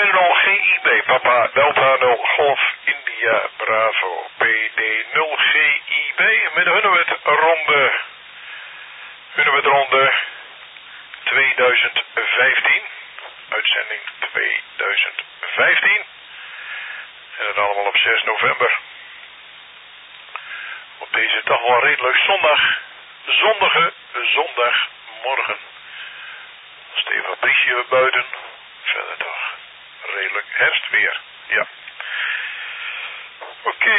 PD0 GIB, Papa Delta 0 Golf India Bravo. PD0 GIB met de Hunebed-ronde 2015. Uitzending 2015. En het allemaal op 6 november. Op deze toch wel redelijk zondagmorgen. Stevig briesje buiten. Verder toch redelijk herfstweer. Ja. Oké,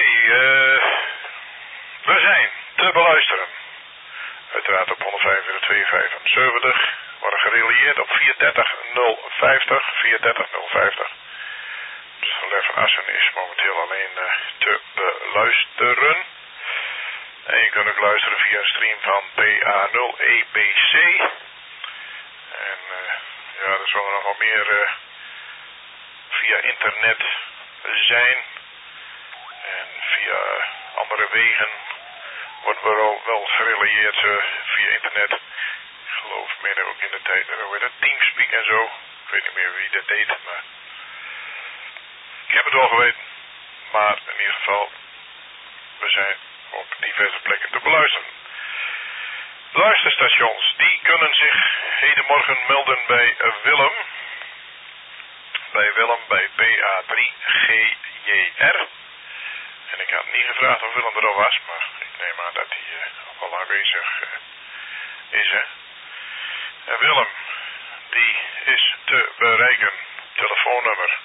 we zijn te beluisteren. Uiteraard op 105.275. Worden gerelieerd op 430.050. 430.050. Dus Lef Assen is momenteel alleen te beluisteren. En je kunt ook luisteren via een stream van PA0EBC. En ja, er zullen nog wel meer via internet zijn. En via andere wegen wordt wel gerelieerd via internet. Ik geloof meer ook in de tijd, hoe heet het, Teamspeak en zo. Ik weet niet meer wie dat deed, maar ik heb het wel geweten. Maar in ieder geval, we zijn op diverse plekken te beluisteren. Luisterstations, die kunnen zich hedenmorgen melden bij Willem. Bij Willem, bij PA3GJR. En ik had niet gevraagd of Willem er al was, maar ik neem aan dat hij al aanwezig is. Hè? En Willem, die is te bereiken. Telefoonnummer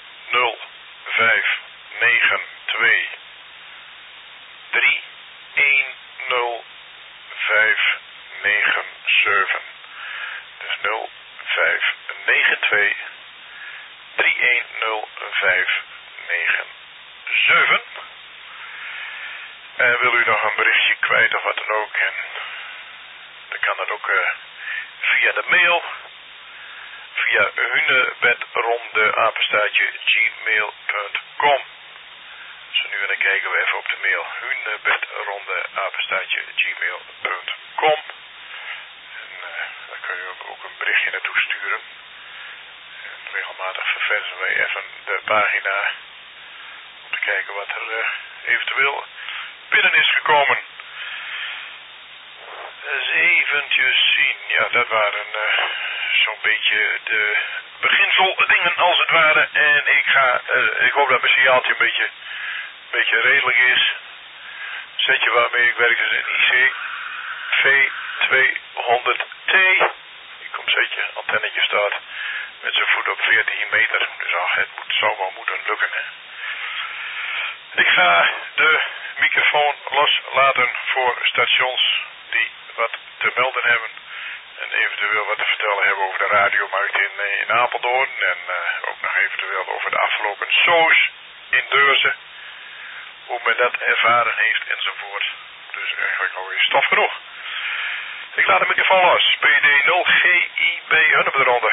0592 310597. Dus 0592 310597. En wil u nog een berichtje kwijt of wat dan ook, en dan kan dat ook via de mail, via hunebedronde@gmail.com. Dus nu dan kijken we even op de mail, hunebedronde@gmail.com. En daar kun je ook een berichtje naartoe sturen. En regelmatig verversen wij even de pagina om te kijken wat er eventueel binnen is gekomen. Eens eventjes zien. Ja, dat waren zo'n beetje de beginseldingen als het ware. En ik hoop dat mijn signaaltje een beetje redelijk is. Setje waarmee ik werk is een IC V200T. Die komsetje, antennetje staat met zijn voet op 14 meter. Dus het zou wel moeten lukken. Hè. Ik ga de microfoon loslaten voor stations die wat te melden hebben. En eventueel wat te vertellen hebben over de radiomarkt in Apeldoorn. En ook nog eventueel over de afgelopen shows in Deurzen. Hoe men dat ervaren heeft enzovoort. Dus eigenlijk alweer stof genoeg. Ik laat de microfoon los. PD0 GIB Hunebed-ronde.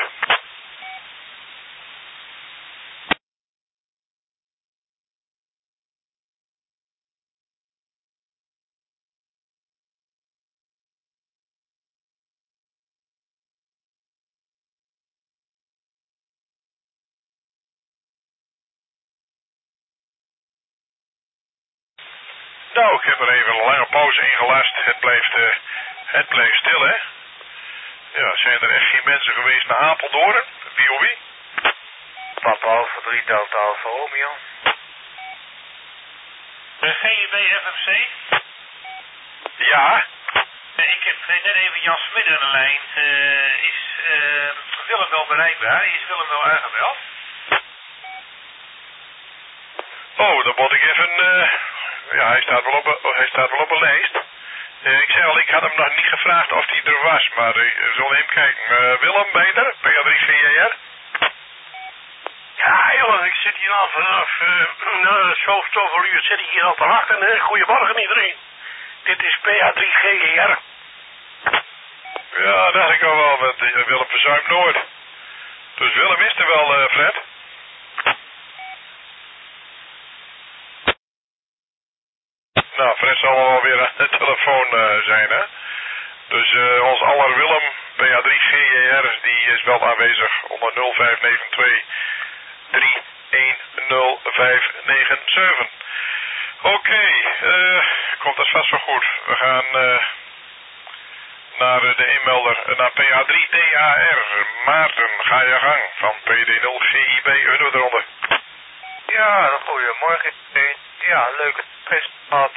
Nou, ik heb er even een lange pauze ingelast. Het blijft stil, hè? Ja, zijn er echt geen mensen geweest naar Apeldoorn? Wie of wie? Papa Alpha 3 Delta Alpha Romeo. GIB FFC? Ja? Ik heb net even Jan Smit aan de lijn. Is Willem wel bereikbaar? Is Willem wel aangebeld? Oh, dan moet ik even... ja, hij staat wel op een lijst. Ik zei al, ik had hem nog niet gevraagd of hij er was, maar we zullen even kijken. Willem, ben je er? PA3GJR? Ja, jongen, ik zit hier al vanaf zoveel uur zit ik hier al te wachten. Hè. Goedemorgen iedereen. Dit is PA3GJR. Ja, dacht ik al wel, want Willem verzuimt nooit. Dus Willem is er wel, Fred? Nou, Fred zal wel weer aan de telefoon zijn, hè? Dus ons aller Willem, PA3GJR, die is wel aanwezig onder 0592 310-597. Oké, komt dat vast wel goed. We gaan naar de inmelder, naar PA3DAR. Maarten, ga je gang van PD0GIB, we eronder. Ja, goedemorgen. Ja, leuke test gehad.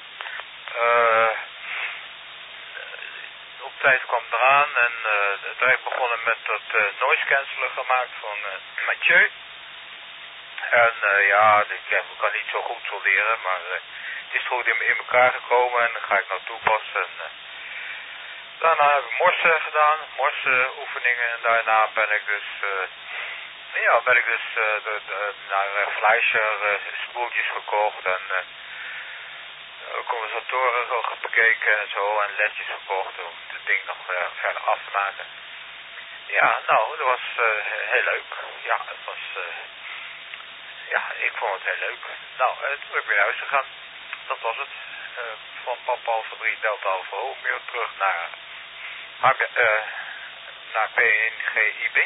Op tijd kwam eraan en direct begonnen met dat noise canceller gemaakt van Mathieu. En ja, ik kan niet zo goed solderen, maar het is goed in elkaar gekomen en dan ga ik nou toepassen. En, daarna heb ik morsen gedaan, morsoefeningen en daarna ben ik dus naar Fleischer spoeltjes gekocht en condensatoren bekeken en zo en ledjes gekocht om het ding nog verder af te maken. Ja, nou, dat was heel leuk. Ja, het was, ik vond het heel leuk. Nou, toen ben ik weer naar huis gegaan. Dat was het. Van Papa Alpha 3 Delta Alpha Romeo terug naar P1GIB.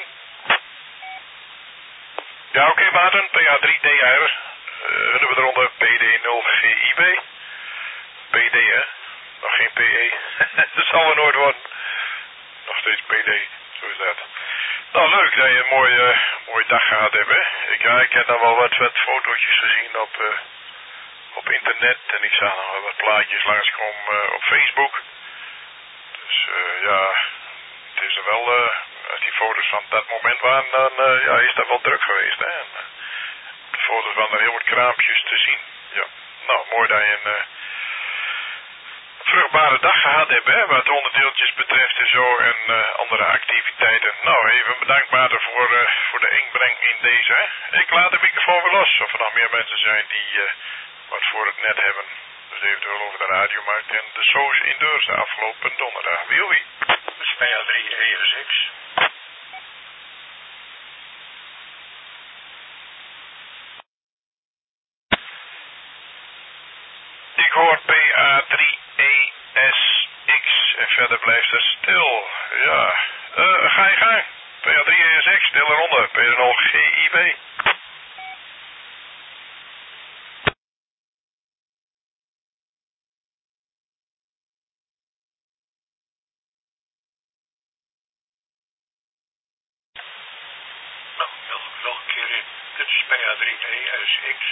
Ja, oké, Maarten, PA3DR. Hebben we eronder PD0GIB. PD, hè? Nog geen PE. Dat zal wel nooit worden. Nog steeds PD, zo is dat. Nou, leuk dat je een mooie dag gehad hebt, hè? Ik heb dan wel wat fotootjes gezien op internet. En ik zag nog wel wat plaatjes langskomen op Facebook. Dus ja, het is er wel... als die foto's van dat moment waren, dan is dat wel druk geweest, hè? En, de foto's waren er heel wat kraampjes te zien. Ja, nou, mooi dat je een vruchtbare dag gehad hebt, hè? Wat onderdeeltjes betreft en zo en andere activiteiten. Nou, even bedankt Maarten voor de inbreng in deze, hè? Ik laat de microfoon weer los, of er nog meer mensen zijn die wat voor het net hebben. Dus eventueel over de radiomarkt en de Soos in Deurs afgelopen donderdag. Wie? PA3ESX. Ik hoor PA3ESX en verder blijft het stil. Ja, ga je gang. PA3ESX, stil eronder. PD0GIB. Nou, nog een keer in. Dit is PA3ESX.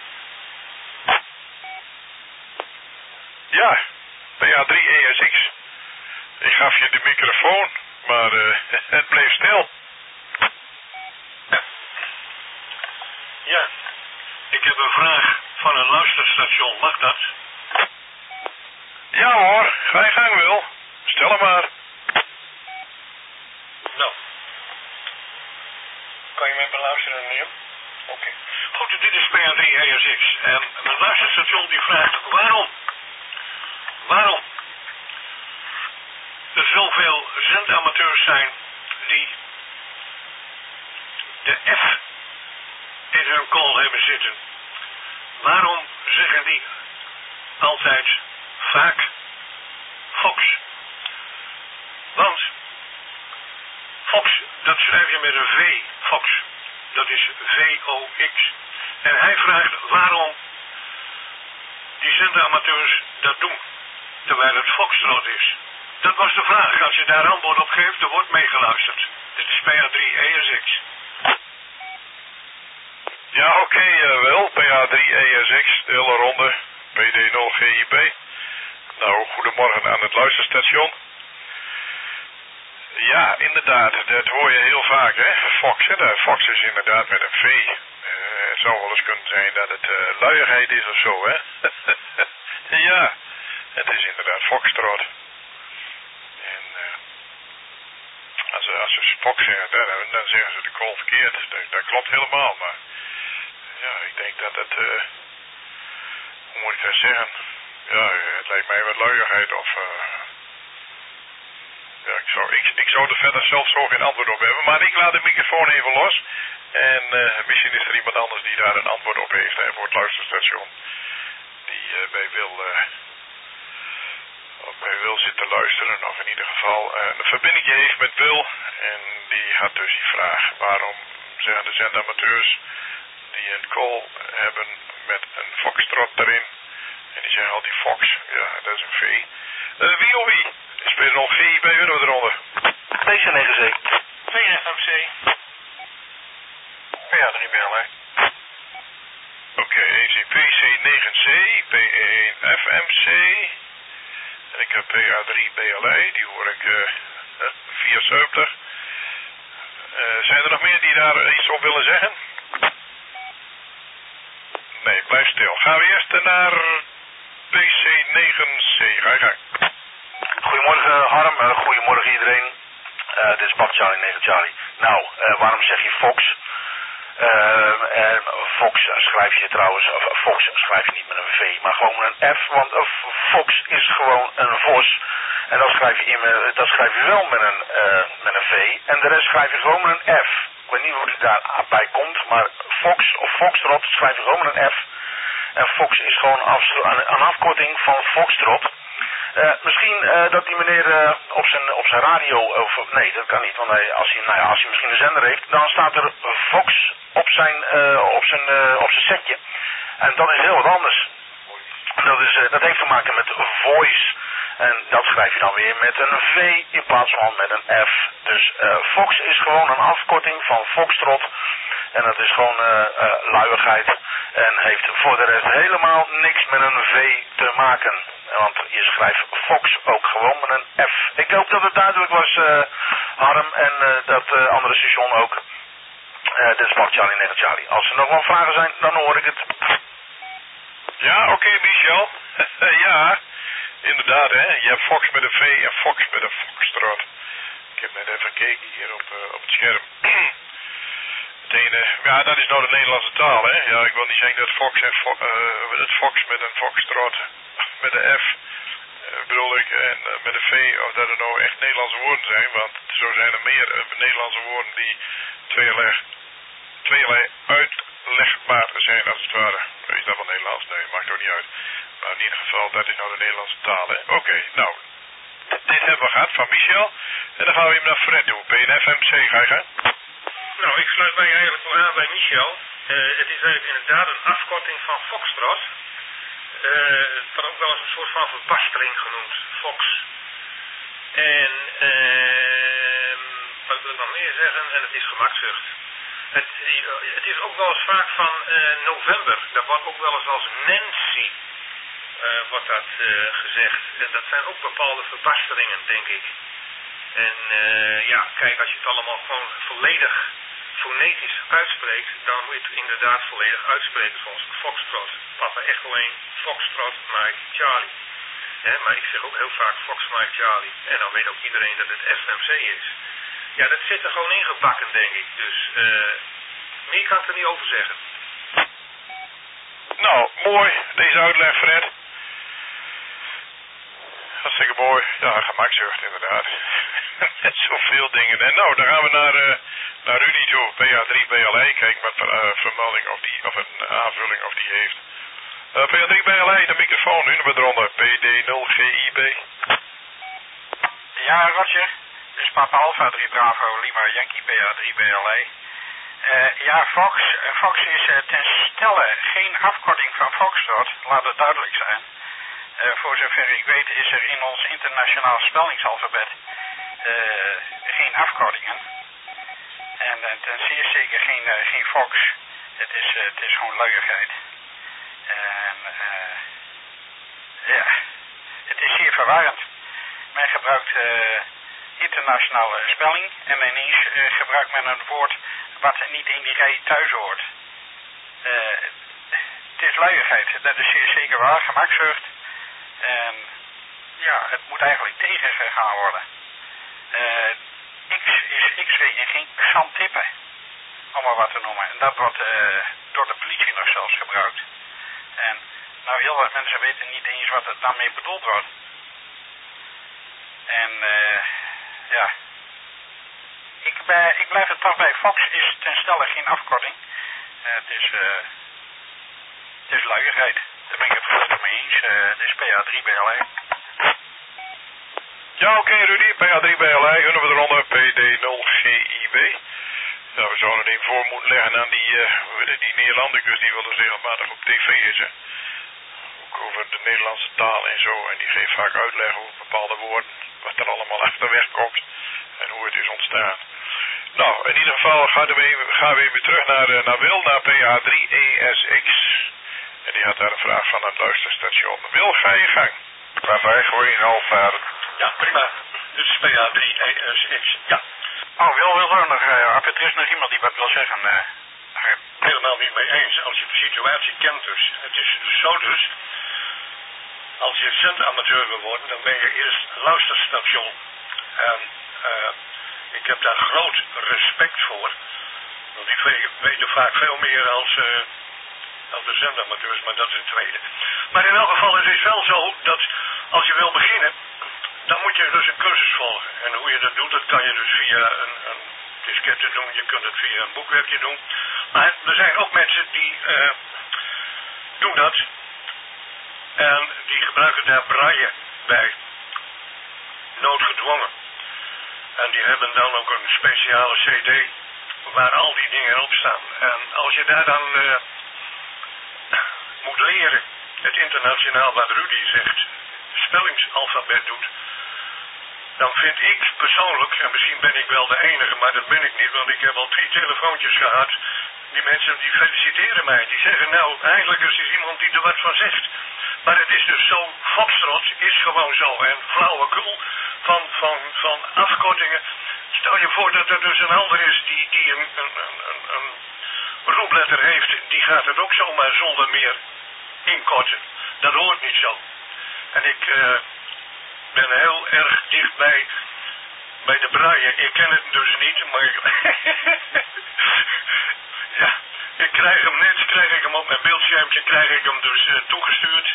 Ja, PA3ESX. Ik gaf je de microfoon, maar het bleef stil. Ja, ik heb een vraag van een luisterstation. Mag dat? Ja hoor, ga je gang Wil. Stel hem maar. Nou. Kan je mij beluisteren, meneer? Oké. Goed, dit is PA3ESX. En mijn luisterstation die vraagt waarom er zoveel zendamateurs zijn die de F in hun call hebben zitten. Waarom zeggen die altijd vaak Fox? Want Fox, dat schrijf je met een V, Fox. Dat is VOX. En hij vraagt waarom die zenderamateurs dat doen, terwijl het Foxtrot is. Dat was de vraag. Als je daar antwoord op geeft, er wordt meegeluisterd. Dit is PA3ESX. Ja, oké, wel. PA3ESX, stil ronde. PD0GIB. Nou, goedemorgen aan het luisterstation. Ja, inderdaad, dat hoor je heel vaak, hè. Fox, hè. Fox is inderdaad met een V. Het zou wel eens kunnen zijn dat het luiigheid is of zo, hè. Ja, het is inderdaad Foxtrot. En als ze Fox zeggen, dan zeggen ze de call verkeerd. Dat klopt helemaal, maar ja, ik denk dat het, hoe moet ik dat zeggen? Ja, het lijkt mij wat luiigheid of... Ja, ik zou er verder zelf zo geen antwoord op hebben, maar ik laat de microfoon even los. En misschien is er iemand anders die daar een antwoord op heeft, hè, voor het luisterstation. Die bij Wil zit te luisteren, of in ieder geval een verbinding heeft met Wil. En die had dus die vraag, waarom zeggen de zendamateurs, die een call hebben met een foxtrot erin. En die zeggen altijd Fox. Ja, dat is een V. Wie of wie? Is er nog GIB eronder? PC9C. VFMC. PA3BLA. Oké, ik zie PC9C, PE1FMC. En ik heb PA3BLA, die hoor ik 74. Zijn er nog meer die daar iets op willen zeggen? Nee, blijf stil. Gaan we eerst naar PC9C. Ga je gang. Goedemorgen Harm, goedemorgen iedereen. Dit is Bak Charlie 9 Charlie. Nou, waarom zeg je Fox? Fox schrijf je trouwens, of Fox schrijf je niet met een V, maar gewoon met een F, want Fox is gewoon een vos. En dat schrijf je wel met een V. En de rest schrijf je gewoon met een F. Ik weet niet hoe die daarbij komt, maar Fox of Foxtrot schrijf je gewoon met een F. En Fox is gewoon een afkorting van Foxtrot. Misschien dat die meneer op zijn radio, nee dat kan niet, want als hij misschien een zender heeft, dan staat er Fox op zijn setje. En dat is heel wat anders. Dat heeft te maken met voice. En dat schrijf je dan weer met een V in plaats van met een F. Dus Fox is gewoon een afkorting van Foxtrot. En dat is gewoon luiigheid. En heeft voor de rest helemaal niks met een V te maken. Want je schrijft Fox ook gewoon met een F. Ik hoop dat het duidelijk was, Harm. En dat andere station ook. Dit is Bak Charlie 9 Charlie. Als er nog wel vragen zijn, dan hoor ik het. Ja, oké, Michel. Ja, inderdaad, hè. Je hebt Fox met een V en Fox met een Foxtrot. Ik heb net even gekeken hier op het scherm. Het ene, ja, dat is nou de Nederlandse taal, hè. Ja, ik wil niet zeggen dat Fox en het Fox met een Foxtrot, met een F, bedoel ik, en met een V, of dat er nou echt Nederlandse woorden zijn. Want zo zijn er meer Nederlandse woorden die tweeërlei uitlegbaar zijn, als het ware. Is dat wel Nederlands? Nee, maakt ook niet uit. Maar in ieder geval, dat is nou de Nederlandse taal, hè. Oké, nou, dit hebben we gehad van Michel. En dan gaan we hem naar Fred doen. PNFMC, ga je gaan? Nou, ik sluit mij eigenlijk wel aan bij Michel. Het is eigenlijk inderdaad een afkorting van Foxtrot. Het wordt ook wel eens een soort van verbastering genoemd, Fox. En wat wil ik nog meer zeggen? En het is gemakzucht. Het is ook wel eens vaak van november. Dat wordt ook wel eens als Nancy wordt dat gezegd. En dat zijn ook bepaalde verbasteringen, denk ik. En ja, kijk, als je het allemaal gewoon volledig fonetisch uitspreekt, dan moet je het inderdaad volledig uitspreken zoals Foxtrot. Papa Echo 1, Foxtrot, Mike, Charlie. Maar ik zeg ook heel vaak Fox, Mike, Charlie. En dan weet ook iedereen dat het FMC is. Ja, dat zit er gewoon ingebakken, denk ik. Dus meer kan ik er niet over zeggen. Nou, mooi. Deze uitleg, Fred. Hartstikke mooi. Ja, gemakzucht inderdaad. Met zoveel dingen. En nou, dan gaan we naar Rudy toe. PA3BLA. Kijk wat vermelding of een aanvulling of die heeft. PA3BLA, de microfoon. Nu nummer eronder. PD0GIB. Ja, Roger. Dit is Papa Alpha 3 Bravo Lima Yankee PA3BLA. Ja, Fox is ten stelle geen afkorting van Foxtrot. Laat het duidelijk zijn. Voor zover ik weet is er in ons internationaal spellingsalfabet geen afkortingen. En ten zeer zeker geen Fox. Het is gewoon luiigheid. En ja, het is zeer verwarrend. Men gebruikt internationale spelling en ineens gebruikt men een woord wat niet in die rij thuis hoort. Het is luiigheid, dat is zeer zeker waar, gemakzucht. En ja, het moet eigenlijk tegengegaan worden. X is X-ray en geen xantippe, om maar wat te noemen. En dat wordt door de politie nog zelfs gebruikt. En nou, heel wat mensen weten niet eens wat er daarmee bedoeld wordt. En ja, ik blijf er toch bij. Fox is ten stelle geen afkorting. Het is luiigheid. Daar ben ik het volledig mee eens. Het is PA3BLA. Ja, oké, Rudy. PA3BLA. Hun we eronder. PD0GIB. Ja, we zouden het even voor moeten leggen aan die Nederlandicus die wel eens regelmatig op tv is, hè. Ook over de Nederlandse taal en zo. En die geeft vaak uitleg over bepaalde woorden, wat er allemaal achterweg komt en hoe het is ontstaan. Nou, in ieder geval gaan we even terug naar Wil, naar PA3ESX. En die had daar een vraag van het luisterstation. Wil, ga je gang. Waarbij gooi je half naar. Ja, prima. Dit is PA3ESX. Ja. Oh, wil er nog, er is nog iemand die wat wil zeggen. Helemaal niet mee eens. Als je de situatie kent dus. Het is dus zo dus. Als je zendamateur wil worden, dan ben je eerst luisterstation. En ik heb daar groot respect voor. Want die weten vaak veel meer als de zendamateurs, maar dat is een tweede. Maar in elk geval, het is wel zo dat als je wil beginnen, dan moet je dus een cursus volgen. En hoe je dat doet, dat kan je dus via een diskette doen. Je kunt het via een boekwerkje doen. Maar er zijn ook mensen die doen dat. En die gebruiken daar braille bij. Noodgedwongen. En die hebben dan ook een speciale cd waar al die dingen op staan. En als je daar dan moet leren, het internationaal wat Rudy zegt, spellingsalfabet doet, dan vind ik persoonlijk, en misschien ben ik wel de enige, maar dat ben ik niet, want ik heb al 3 telefoontjes gehad. Die mensen die feliciteren mij, die zeggen nou, eigenlijk is er iemand die er wat van zegt. Maar het is dus zo, Foxtrot is gewoon zo. En flauwekul van afkortingen. Stel je voor dat er dus een ander is die een roepletter heeft, die gaat het ook zomaar zonder meer inkorten. Dat hoort niet zo. En ik ben heel erg dichtbij bij de braille. Ik ken het dus niet, maar ja, ik krijg hem op mijn beeldschermpje, krijg ik hem dus toegestuurd.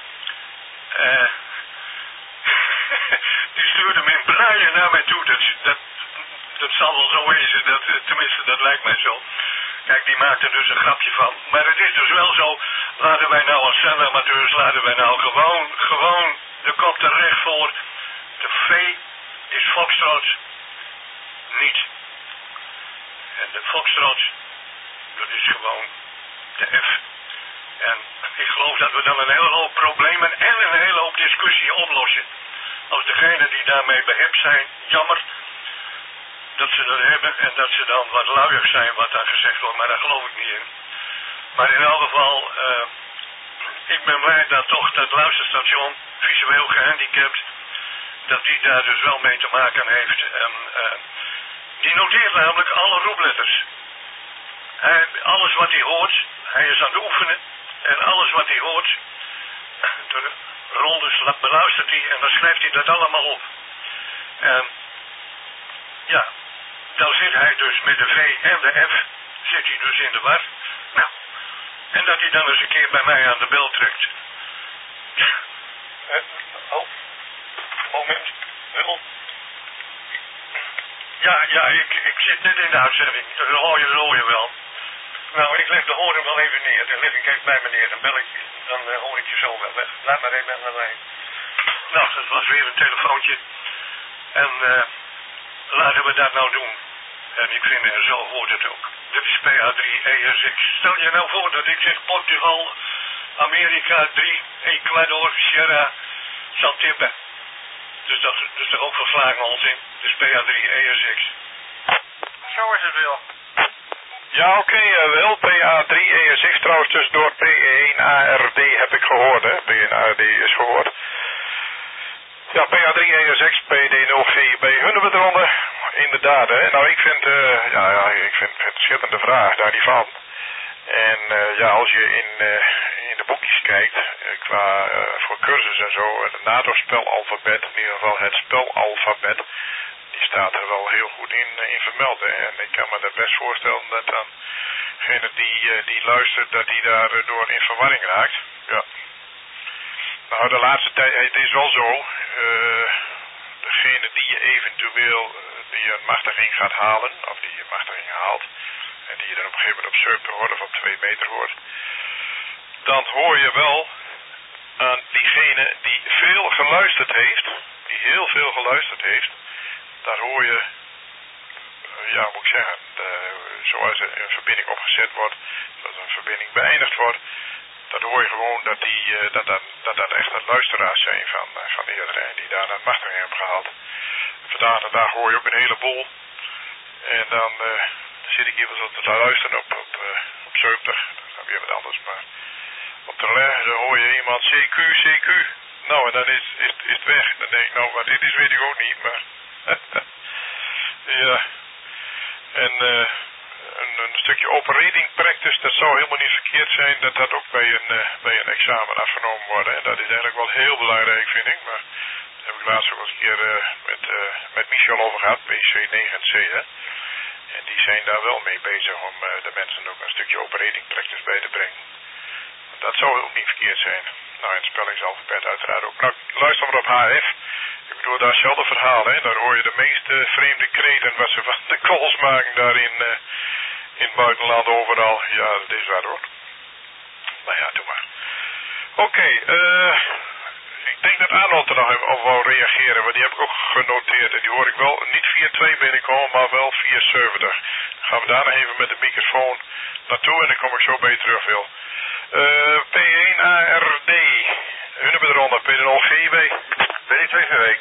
Die stuurde hem in braille naar mij toe. Dat zal wel zo wezen, tenminste dat lijkt mij zo. Kijk, die maakt er dus een grapje van. Maar het is dus wel zo, laten wij nou als zendamateurs, laten wij nou gewoon de kop er recht voor. De V is Foxtrot niet. En de Foxtrot, dat is gewoon de F. En ik geloof dat we dan een hele hoop problemen en een hele hoop discussie oplossen. Als degenen die daarmee behept zijn, jammer dat ze dat hebben en dat ze dan wat luier zijn wat daar gezegd wordt, maar daar geloof ik niet in. Maar in elk geval, ik ben blij dat toch dat luisterstation, visueel gehandicapt, dat die daar dus wel mee te maken heeft. En die noteert namelijk alle roepletters. Alles wat hij hoort, hij is aan het oefenen. En alles wat hij hoort, de rondes beluistert hij en dan schrijft hij dat allemaal op. En ja, dan zit hij dus met de V en de F, zit hij dus in de war. Nou, en dat hij dan eens een keer bij mij aan de bel trekt. Moment, Wil. Ja, ik zit net in de uitzending, dat hoor je wel. Nou, ik leg de horen wel even neer. Dan leg ik even bij me neer. Dan bel ik, dan hoor ik je zo wel weg. Laat maar even naar mij. Nou, dat was weer een telefoontje. En laten we dat nou doen. En ik vind, zo hoort het ook. Dit is PA3ESX. Stel je nou voor dat ik zeg Portugal, Amerika 3, Ecuador, Sierra, zal tippen. Dus dat is toch ook verslagen onzin. Dus PA3ESX. Zo is het wel. Ja, oké, Wil, PA3ESX trouwens tussendoor P1ARD heb ik gehoord, hè. P1ARD is gehoord. Ja, PA3ESX, PD0GB, hunnen we eronder. Inderdaad, hè. Nou, ik vind het een schitterende vraag daar die van. En ja, als je in de boekjes kijkt, voor cursus en zo, het NATO-spelalfabet, in ieder geval het spelalfabet, die staat er wel heel goed in vermeld. Hè. En ik kan me er best voorstellen dat dan degene die luistert, dat die daardoor in verwarring raakt. Ja. Nou, de laatste tijd, het is wel zo, degene die je eventueel die een machtiging gaat halen, of die je machtiging haalt, en die je dan op een gegeven moment op 7 hoort of op 2 meter hoort, dan hoor je wel aan diegene die veel geluisterd heeft, die heel veel geluisterd heeft, daar hoor je, ja, moet ik zeggen, zoals een verbinding opgezet wordt, dat een verbinding beëindigd wordt, dan hoor je gewoon dat echt een luisteraars zijn van de iedereen die daar een machtiging hebben gehad. Vandaag de dag hoor je ook een heleboel. En dan zit ik hier wel zo te luisteren op 70, dat is dan weer wat anders, maar op de relais dan hoor je iemand CQ. Nou, en dan is het weg. Dan denk ik, nou, wat dit is weet ik ook niet, maar ja. En een stukje operating practice, dat zou helemaal niet verkeerd zijn dat dat ook bij een examen afgenomen wordt. En dat is eigenlijk wel heel belangrijk, vind ik. Maar daar heb ik laatst ook eens een keer met Michel over gehad, PC9 en C, hè. En die zijn daar wel mee bezig om de mensen ook een stukje operating practice bij te brengen. Dat zou ook niet verkeerd zijn. Nou, in het spellingsalfabet uiteraard ook. Nou, luister maar op HF. Ik bedoel, daar is hetzelfde verhaal, hè. Daar hoor je de meeste vreemde kreten wat ze van de calls maken daar in het buitenland overal. Ja, dat is waar hoor. Maar ja, doe maar. Oké, ik denk dat Arnold er nog op wou reageren, want die heb ik ook genoteerd. En die hoor ik wel niet via 2 binnenkomen, maar wel via 70. Dan gaan we daar nog even met de microfoon naartoe en dan kom ik zo bij je terug, Wil. P1ARD, hun hebben eronder, P0GIB, B2VW.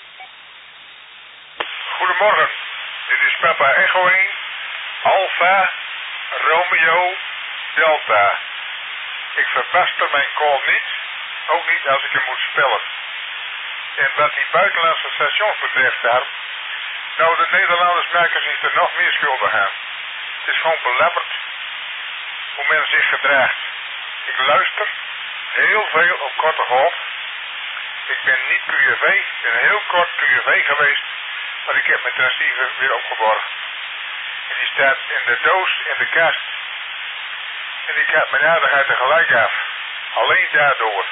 Goedemorgen, dit is Papa Echo 1, Alpha, Romeo, Delta. Ik verbaster mijn call niet, ook niet als ik hem moet spellen. En wat die buitenlandse stations betreft daar, nou de Nederlanders maken zich er nog meer schuldig aan. Het is gewoon belabberd hoe men zich gedraagt. Ik luister heel veel op korte golf. Ik ben niet QRV, ik ben heel kort QRV geweest, maar ik heb mijn transceiver weer opgeborgen. En die staat in de doos in de kast. En ik heb mijn aardigheid er gelijk af. Alleen daardoor.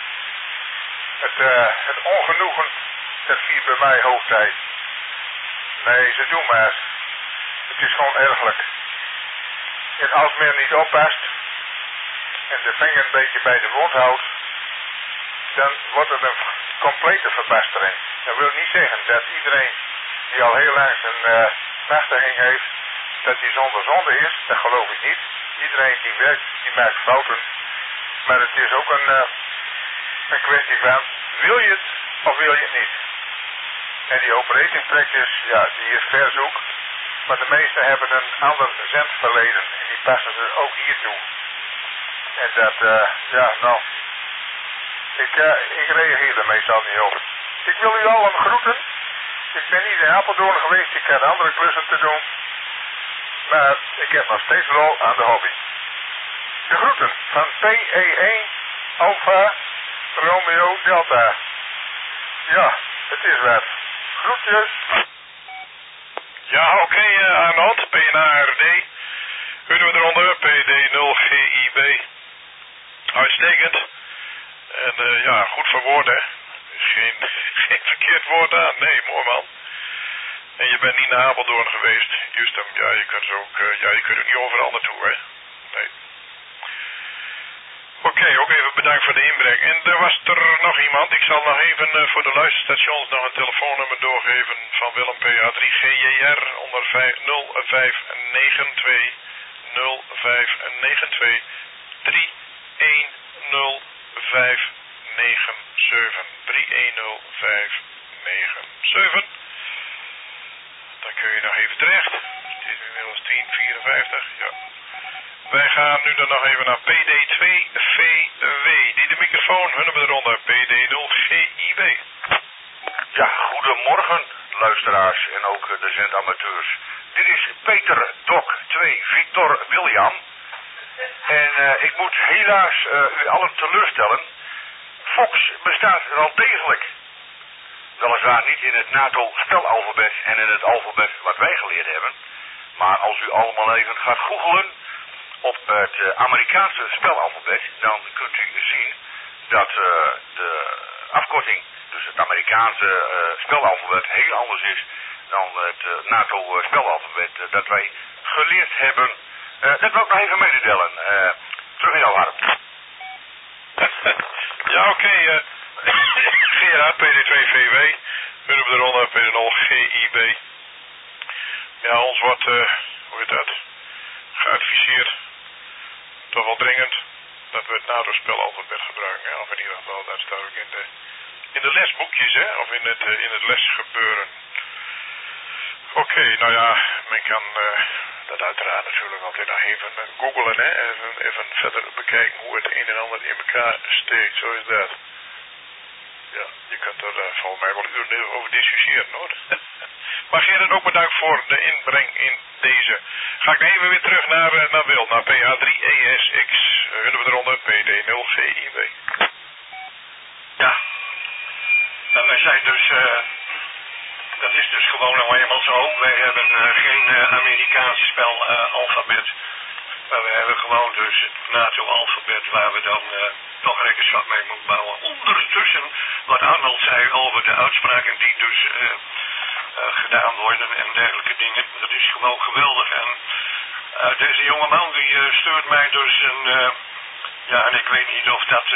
Het ongenoegen, dat viert bij mij hoogtijd. Nee, ze doen maar. Het is gewoon ergelijk. En als men niet oppast en de vinger een beetje bij de wond houdt, dan wordt het een complete verbastering. Dat wil niet zeggen dat iedereen die al heel lang zijn machtiging heeft, dat die zonder zonde is. Dat geloof ik niet. Iedereen die werkt, die maakt fouten. Maar het is ook een kwestie van, wil je het of wil je het niet? En die operating practice, ja, die is verzoek. Maar de meesten hebben een ander zendverleden. En die passen ze ook hier toe. En dat, ja, nou. Ik reageer er meestal niet op. Ik wil u allen groeten. Ik ben niet in Apeldoorn geweest. Ik had andere klussen te doen. Maar ik heb nog steeds lol aan de hobby. De groeten van PE1 Alpha Romeo Delta. Ja, het is wat. Groetjes. Ja, oké, Arnold, PNARD. Kunnen we eronder, PD0GIB. Uitstekend. En ja, goed verwoord, hè. Geen verkeerd woord aan. Nee, mooi man. En je bent niet naar Apeldoorn geweest. Justum, ja, je kunt ook, je kunt ook niet overal naartoe, hè. Nee. Oké, ook even bedankt voor de inbreng. En er was er nog iemand. Ik zal nog even voor de luisterstations nog een telefoonnummer doorgeven van Willem PA3GJR onder 0592 0592 310597 310597. Dan kun je nog even terecht. Het is inmiddels 10:54, ja. Wij gaan nu dan nog even naar PD2VW. Die de microfoon, hun hebben eronder. PD0GIB. Ja, goedemorgen luisteraars en ook de zendamateurs. Dit is Peter Dok 2 Victor William. En ik moet helaas u allen teleurstellen. Fox bestaat wel degelijk. Weliswaar niet in het NATO-spelalfabet en in het alfabet wat wij geleerd hebben. Maar als u allemaal even gaat googelen op het Amerikaanse spelalfabet, dan kunt u zien dat de afkorting, dus het Amerikaanse spelalfabet, heel anders is dan het NATO-spelalfabet dat wij geleerd hebben. Dat wil ik nog even mededelen. Terug in jouw hart. Ja, oké. Gerard, PD2VW. We hebben eronder PD0GIB. Ja, ons wordt, hoe heet dat? het NATO-spelalfabet gebruiken. Of in ieder geval, dat staat ook in de lesboekjes, hè, of in het lesgebeuren. Oké, nou ja, men kan dat uiteraard natuurlijk altijd nog even googlen, hè, even verder bekijken hoe het een en ander in elkaar steekt, zo is dat. Ja, je kunt er volgens mij wel uren over discussiëren, hoor. Maar Gerrit, ook bedankt voor de inbreng in deze. Ga ik even weer terug naar Wil, naar PH3ESX, hun eronder, PD0GIB. Ja, en wij zijn dus, dat is dus gewoon nou eenmaal zo. Wij hebben geen Amerikaans spelalfabet. Maar we hebben gewoon dus het NATO-alfabet waar we dan toch rekenschap mee moeten bouwen. Ondertussen, wat Arnold zei over de uitspraken die dus gedaan worden en dergelijke dingen. Dat is gewoon geweldig. En deze jongeman die stuurt mij dus ja, en ik weet niet of dat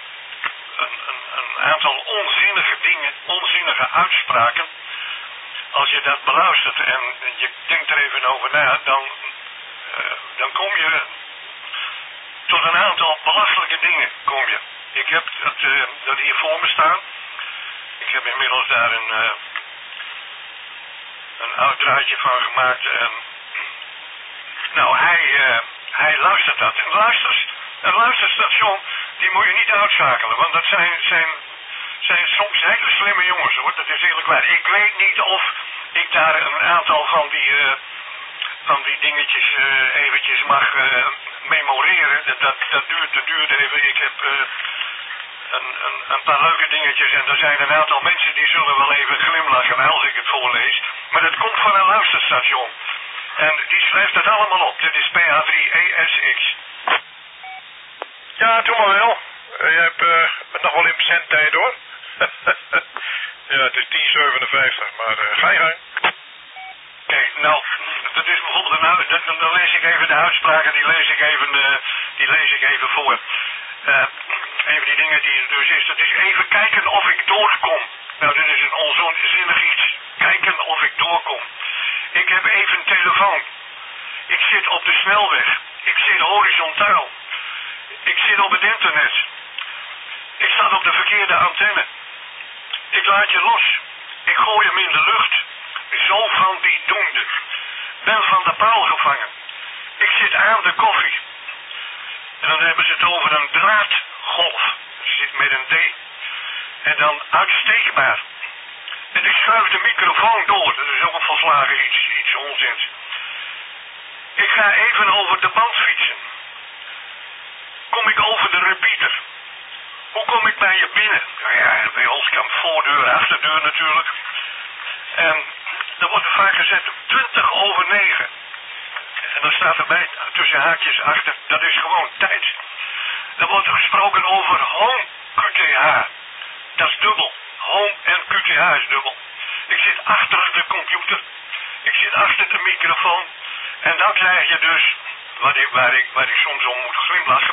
een aantal onzinnige dingen, onzinnige uitspraken. Als je dat beluistert en je denkt er even over na, dan kom je tot een aantal belachelijke dingen, kom je. Ik heb dat hier voor me staan. Ik heb inmiddels daar een uitdraadje van gemaakt. Nou, hij luistert dat. Een luisterstation, die moet je niet uitschakelen, want dat zijn soms hele slimme jongens, hoor. Dat is eerlijk waar. Ik weet niet of ik daar een aantal van die dingetjes eventjes mag memoreren. Dat duurt even. Ik heb een paar leuke dingetjes en er zijn een aantal mensen die zullen wel even glimlachen als ik het voorlees. Maar dat komt van een luisterstation. En die schrijft het allemaal op. Dit is PH3ESX. Ja, doe maar wel. Je hebt nog wel in procenttijd, hoor. Ja, het is 10,57, maar ga je gang. Oké, nou, dat is bijvoorbeeld dan lees ik even de uitspraken, die lees ik even voor. Even die dingen die er dus is, dat is even kijken of ik doorkom. Nou, dit is een onzinnig iets. Kijken of ik doorkom. Ik heb even telefoon. Ik zit op de snelweg. Ik zit horizontaal. Ik zit op het internet. Ik sta op de verkeerde antenne. Ik laat je los. Ik gooi hem in de lucht. Zo van die doende. Ben van de paal gevangen. Ik zit aan de koffie. En dan hebben ze het over een draadgolf. Dat zit met een D. En dan uitsteekbaar. En ik schuif de microfoon door. Dat is ook een volslagen iets onzins. Ik ga even over de band fietsen. Kom ik over de repeater. Hoe kom ik bij je binnen? Nou ja, bij ons kan voordeur, achterdeur natuurlijk. En er wordt er vaak gezet 9:20. En dan staat erbij tussen haakjes achter, dat is gewoon tijd. Er wordt gesproken over home QTH. Dat is dubbel. Home en QTH is dubbel. Ik zit achter de computer. Ik zit achter de microfoon. En dan krijg je dus, waar ik soms om moet glimlachen,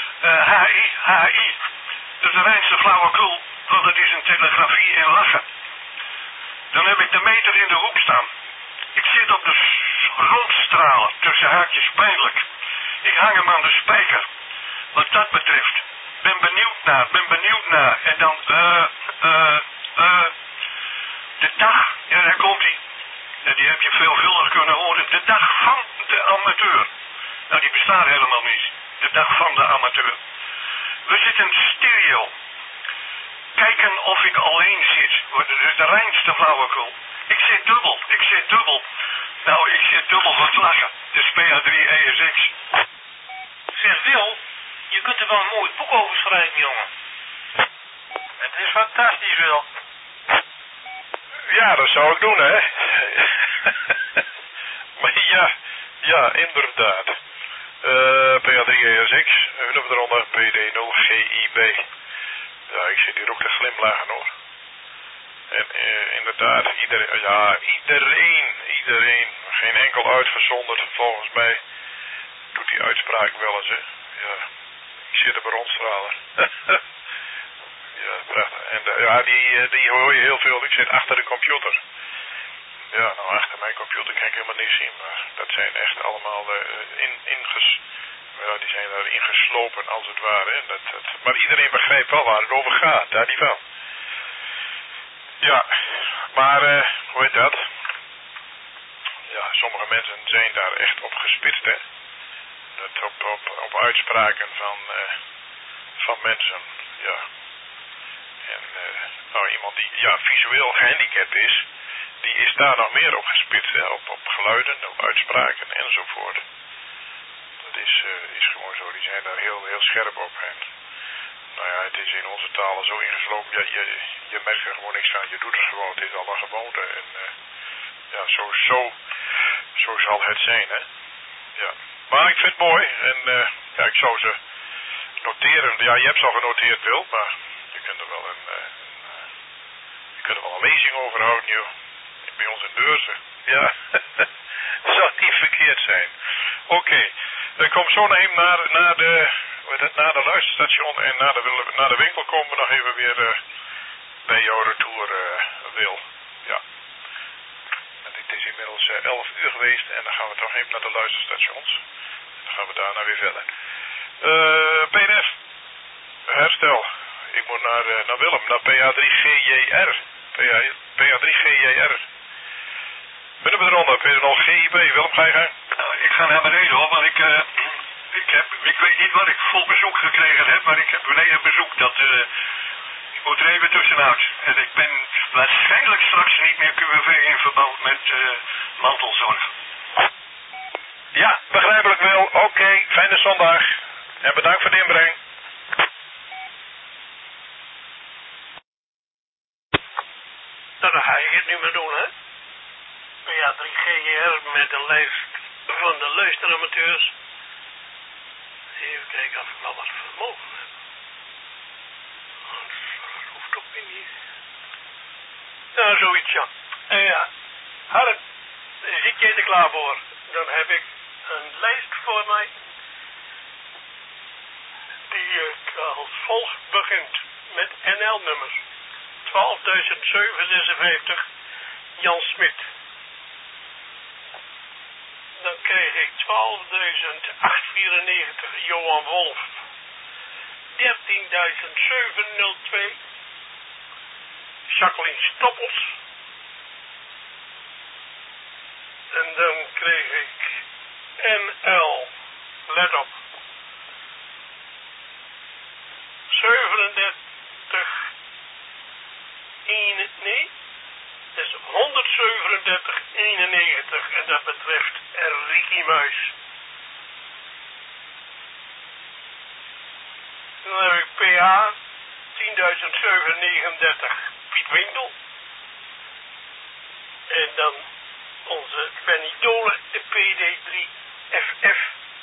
HI. Dat is de reinste flauwekul, want het is een telegrafie in lachen. Dan heb ik de meter in de hoek staan. Ik zit op de rondstralen, tussen haakjes pijnlijk. Ik hang hem aan de spijker. Wat dat betreft. Ben benieuwd naar. En dan, de dag, ja daar komt hij. En die heb je veelvuldig kunnen horen. De dag van de amateur. Nou, die bestaat helemaal niet. De dag van de amateur. We zitten stereo. Kijken of ik alleen zit. Dus de reinste flauwekul. Ik zit dubbel. Nou, ik zit dubbel van het lachen. De PH3ESX. Zeg Wil, je kunt er wel een mooi boek over schrijven, jongen. Het is fantastisch, Wil. Ja, dat zou ik doen, hè. Maar ja, inderdaad. PH3ESX, hun hebben eronder PD0GIB. Ja, ik zit hier ook te glimlachen, hoor. En inderdaad, iedereen, geen enkel uitgezonderd, volgens mij doet die uitspraak wel eens, hè. Ja, ik zit er bij rondstralen. Ja, prachtig. En die hoor je heel veel. Ik zit achter de computer. Ja, nou, achter mijn computer kan ik helemaal niks zien, maar dat zijn echt allemaal Ja, die zijn daarin geslopen als het ware. Hè. Maar iedereen begrijpt wel waar het over gaat, daar niet van. Ja, maar hoe heet dat? Ja, sommige mensen zijn daar echt op gespitst, hè. Dat op uitspraken van mensen, ja. En nou, iemand die visueel gehandicapt is, die is daar nog meer op gespitst, hè. Op geluiden, op uitspraken enzovoort. Dat is gewoon zo, die zijn daar heel, heel scherp op. En, nou ja, het is in onze talen zo ingeslopen, je merkt er gewoon niks aan, je doet het gewoon, het is al een gewoonte. En ja, zo zal het zijn, hè. Ja. Maar ik vind het mooi en ja, ik zou ze noteren. Ja, je hebt ze al genoteerd, Wil, maar je kunt er wel een lezing over houden, joh. Bij ons in Beurzen. Ja, dat zal niet verkeerd zijn. Oké. Dan kom zo nog even naar de luisterstation en naar de winkel komen we nog even weer bij jouw retour, Wil. Ja. En het is inmiddels 11 uur geweest en dan gaan we toch even naar de luisterstations. En dan gaan we daarna weer verder. PDF. Herstel. Ik moet naar Willem, naar PA3GJR. PA3GJR. Ben we eronder, P0GIB. Willem, ga je gang? Ik ga naar beneden hoor, want ik weet niet wat ik voor bezoek gekregen heb, maar ik heb beneden bezoek. Ik moet er even tussenuit. En ik ben waarschijnlijk straks niet meer QRV in verband met mantelzorg. Ja, begrijpelijk Wil. Oké, fijne zondag. En bedankt voor de inbreng. Nou, dan ga ik het nu maar doen, hè. PA3GR met een lijst van de luisteramateurs. Even kijken of ik wel wat vermogen heb. Dat hoeft ook weer niet. Ja, zoiets, ja. Ja, Harm, zit jij er klaar voor? Dan heb ik een lijst voor mij die als volgt begint met NL-nummers. 12.756 Jan Smit. Dan kreeg ik 12.894 Johan Wolf. 13.702 Jacqueline Stoppels. En dan kreeg ik NL, let op, 37 nee, dat is 137,91 en dat betreft Ricky Muis. Dan heb ik PA 10.739 Piet Windel. En dan onze Benny Dolen, de PD3FF.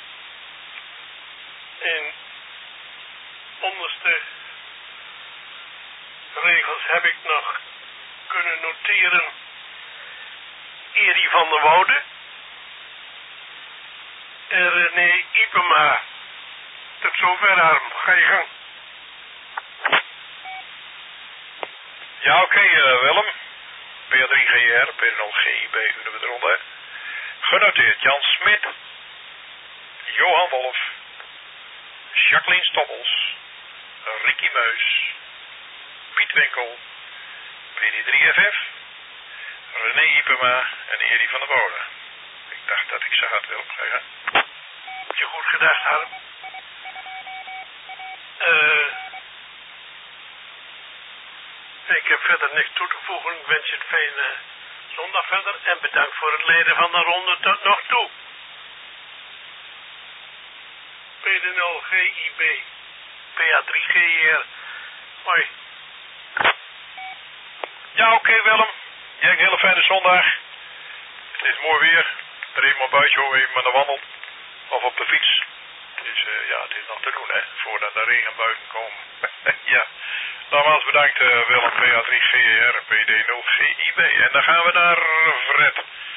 En onderste regels heb ik nog kunnen noteren Erie van der Woude en René Ipema. Tot zover, Harm. Ga je gang. Ja, oké, Willem. PA3GR, P0GIB, u hebben we eronder. Genoteerd Jan Smit, Johan Wolf, Jacqueline Stoppels, Ricky Muis, Piet Winkel, PD3FF, René Ipema en Erie van der Woude. Ik dacht dat ik ze had willen krijgen. Je goed gedacht, Harm. Ik heb verder niks toe te voegen. Ik wens je een fijne zondag verder. En bedankt voor het leiden van de ronde tot nog toe. P0GIB. PA3GR. Hoi. Ja, oké, Willem. Jij een hele fijne zondag. Het is mooi weer. Er even maar buiten, even aan de wandel. Of op de fiets. Dus ja, het is nog te doen, hè. Voordat de regenbuien komen. Ja. Nogmaals bedankt, Willem. PA3GR, PD0GIB. En dan gaan we naar Fred.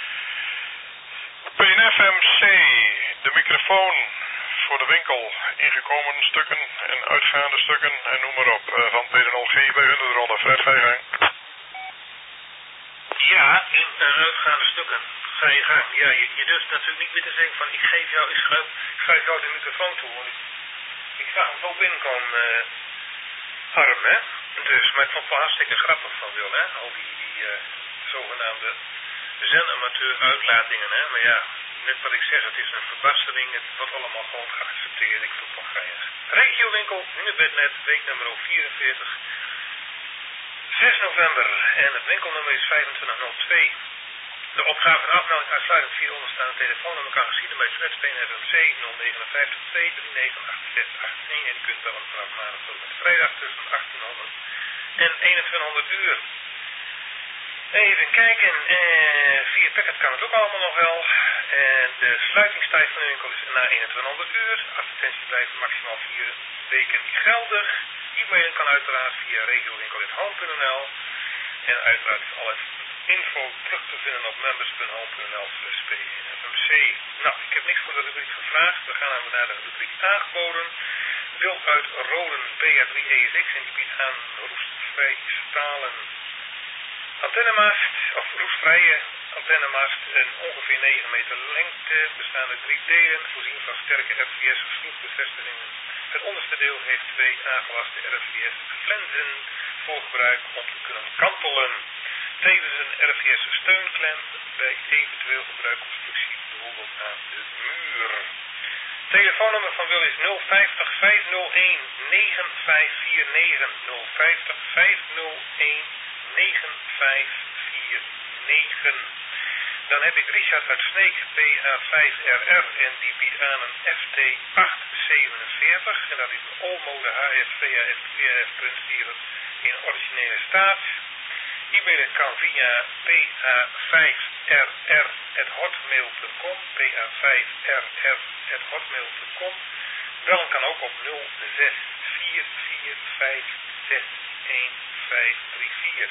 PNFMC. De microfoon voor de winkel. Ingekomen stukken en uitgaande stukken. En noem maar op. Van PD0GIB. Hun ronde. Fred, ga je gang. Ja, in en uitgaande stukken ga je gang. Ja, je durft natuurlijk niet meer te zeggen van ik schuif jou de microfoon toe. Want ik zag hem zo binnenkomen, Harm, hè. Dus, maar ik vond het wel hartstikke grappig van Wil, hè. Al die zogenaamde zenamateur uitlatingen, hè. Maar ja, net wat ik zeg, het is een verbastering. Het wordt allemaal gewoon geaccepteerd. Ik vind het wel geinig. Regiowinkel, Hunebednet, week nummer 44. 6 november. En het winkelnummer is 2502. De opgave en afmelding uitsluitend via onderstaande telefoonnummer kan geschieden bij Fredspeen FMC 059 239 8681 en u kunt bellen vanaf maandag tot en met vrijdag tussen 1800 en 2100 uur. Even kijken, via packet kan het ook allemaal nog wel. En de sluitingstijd van de winkel is na 2100 uur. Advertenties blijven maximaal 4 weken geldig. E-mailen kan uiteraard via regiowinkel@home.nl. En uiteraard is alles info terug te vinden op members.home.nl/pnfmc. Nou, ik heb niks voor de rubriek gevraagd. We gaan naar de rubriek aangeboden. Wil uit Roden PA3ESX en die biedt aan roestvrij stalen antennemast, of roestvrije antennemast, een ongeveer 9 meter lengte, bestaan uit 3 delen, voorzien van sterke RCS sloesbevestigingen. Het onderste deel heeft 2 aangelaste RCS flensen voor gebruik om te kunnen kantelen. Tevens een RCS steunklem bij eventueel gebruikconstructie, bijvoorbeeld aan de muur. Telefoonnummer van Wil is 050 501 9549 050 501 9549. Dan heb ik Richard uit Sneek, PA5RR, en die biedt aan een FT847. En dat is een all-mode HF VHF VHF-puntstierer in originele staat. E-mailen kan via pa5rr@hotmail.com, pa5rr@hotmail.com. Bellen kan ook op 0644561534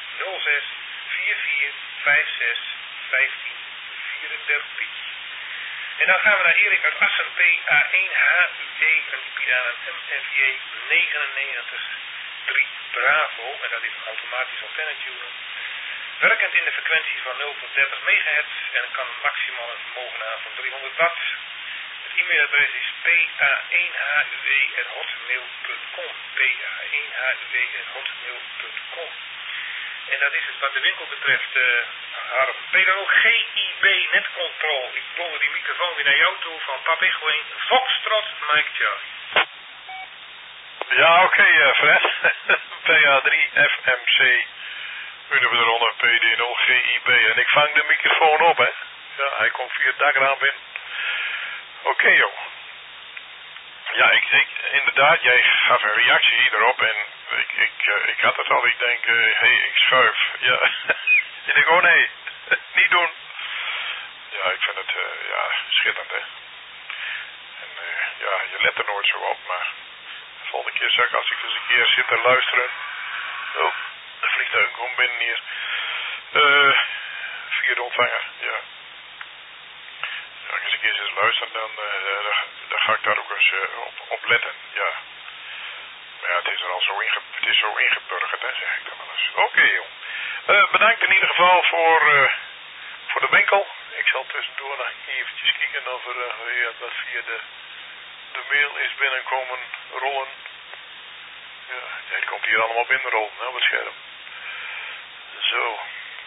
0644561534. En dan gaan we naar Erik uit Assen, PA1HUD, en die biedt aan een MFJ 99-3 Bravo, en dat is een automatisch antennetuner. Werkend in de frequentie van 0 tot 30 MHz en kan maximaal een vermogen aan van 300 watt. Het e-mailadres is pa1hue@hotmail.com, pa1hue@hotmail.com. En dat is het wat de winkel betreft, Harm. PDO GIB Netcontrol. Ik donder die microfoon weer naar jou toe van Pap Echoing, Foxtrot, Mike Charlie. Ja, oké, Fred. PA3FMC. Hunebedronde PD0 GIB. En ik vang de microfoon op, hè. Ja, hij komt via het dakraam binnen. Oké, joh. Ja, inderdaad, jij gaf een reactie erop en ik had het al. Ik denk, ik schuif. Ja. Ik denk, oh nee, niet doen. Ja, ik vind het, schitterend, hè. En ja, je let er nooit zo op, maar de volgende keer zeg ik, als ik eens een keer zit te luisteren. Oh, de vliegtuig komt binnen hier. Via de ontvanger, ja. Als ik eens een keer zit te luisteren, dan ga ik daar ook eens op letten, ja. Maar ja, het is er al zo ingeburgerd, hè, zeg ik dan wel eens. Oké, joh. Bedankt in ieder geval voor de winkel. Ik zal tussendoor nog eventjes kijken of er wat via de mail is binnenkomen rollen. Ja, het komt hier allemaal binnenrollen, hè, op het scherm. Zo.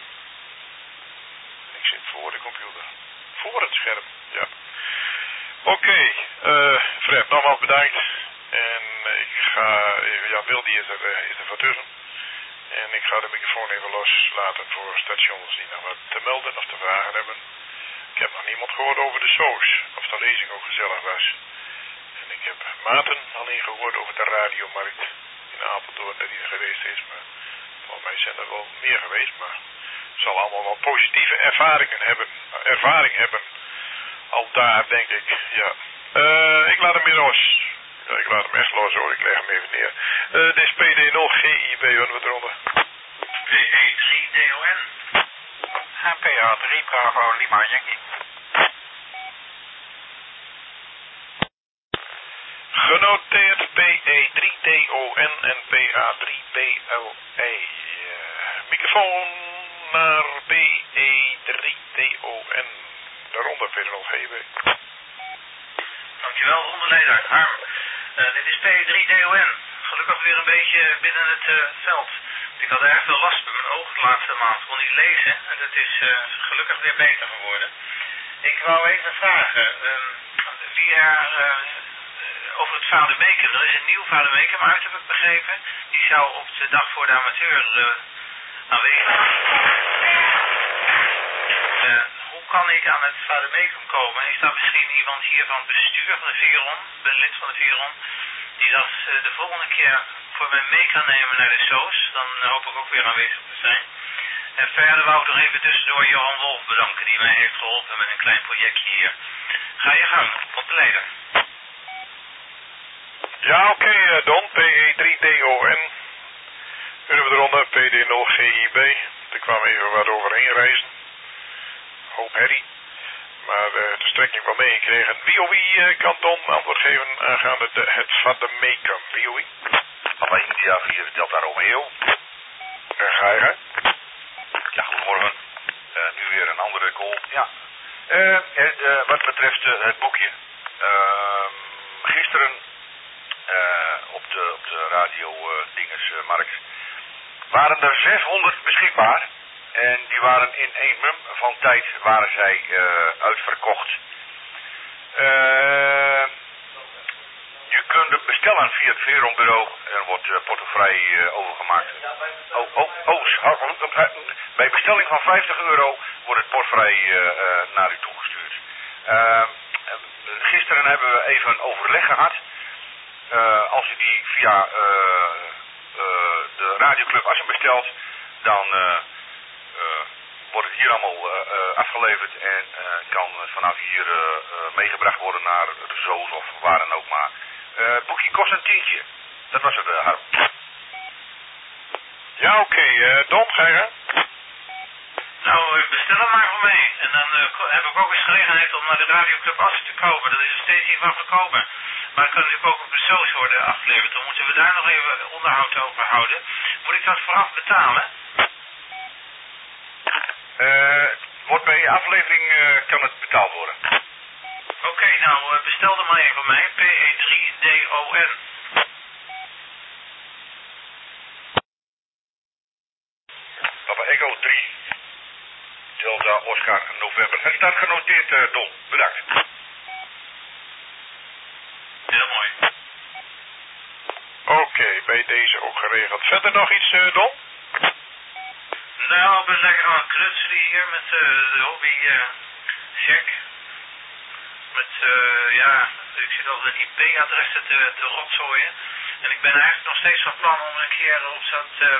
Ik zit voor de computer. Voor het scherm, ja. Oké, Fred, nogmaals bedankt. En ik ga, Wil die is er van tussen. En ik ga de microfoon even loslaten voor stations die nog wat te melden of te vragen hebben. Ik heb nog niemand gehoord over de soos, of de lezing ook gezellig was. En ik heb Maarten alleen gehoord over de radiomarkt in Apeldoorn dat hij er geweest is. Maar volgens mij zijn er wel meer geweest, maar het zal allemaal wel positieve ervaring hebben. Al daar, denk ik, ja. Ik laat hem weer los. Ja, ik laat hem echt los, hoor. Ik leg hem even neer. Dit is PD0 GIB, horen we eronder. PE3DON. En PA3 Bravo Lima Yankee. Genoteerd PE3DON en PA3BLE. Microfoon naar PE3DON. onder P0GB. Dankjewel, onderleider. Harm. Dit is P3DON. Gelukkig weer een beetje binnen het veld. Ik had erg veel last met mijn ogen de laatste maand. Ik kon niet lezen en dat is gelukkig weer beter geworden. Ik wou even vragen. Wie er over het vadermeken. Er is een nieuw vadermeken uit, heb ik begrepen. Die zou op de dag voor de amateur aanwezig zijn. Hoe kan ik aan het vadermeken komen? Is daar misschien iemand hier van het bestuur van de Veron? Ik ben lid van de Veron. Die dat de volgende keer voor mij mee kan nemen naar de SOS. Dan hoop ik ook weer aanwezig te zijn. En verder wou ik nog even tussendoor Johan Wolf bedanken. Die mij heeft geholpen met een klein projectje hier. Ga je gang, op de leider. Ja, oké, Don, PE3DON. Nu hebben we eronder PD0GIB. Er kwam even wat overheen reizen. Hoop herrie. Maar de strekking wel meegekregen. Wie kan Don antwoord geven aangaande het vademecum? Wie? Papa India 4 Delta Romeo. Ga je gang. Ja, goedemorgen. Nu weer een andere call. Ja. Wat betreft het boekje. Gisteren op de radio dingesmarkt waren er 600 beschikbaar. En die waren in 1 mum van tijd waren zij uitverkocht. Je kunt het bestellen via het Veronbureau. Er wordt portovrij overgemaakt. Bij bestelling van €50 wordt het portovrij naar u toegestuurd. Gisteren hebben we even een overleg gehad. Als u die via de radioclub Assen bestelt, dan wordt het hier allemaal afgeleverd en kan vanaf hier meegebracht worden naar de Zoos of waar dan ook maar. Het boekje kost een tientje. Dat was het, Harm. Ja, oké, Don, ga je gang. Nou, bestel hem maar voor mij. En dan heb ik ook eens gelegenheid om naar de radioclub Assen te komen. Dat is er steeds niet van gekomen. Maar het kan natuurlijk ook op de SOS worden afgeleverd. Dan moeten we daar nog even onderhoud over houden. Moet ik dat vooraf betalen? Wordt bij aflevering kan het betaald worden. Oké, nou bestel er maar even voor mij. PE3DON. Papa Echo 3. Delta Oscar November. Het staat genoteerd, Don. Bedankt. Heel mooi. Oké, bij deze ook geregeld. Verder nog iets, Don? Nou, ik ben lekker aan het knutselen hier met de hobby check. Met, ik zit over het IP-adressen te rotzooien. En ik ben eigenlijk nog steeds van plan om een keer op zo'n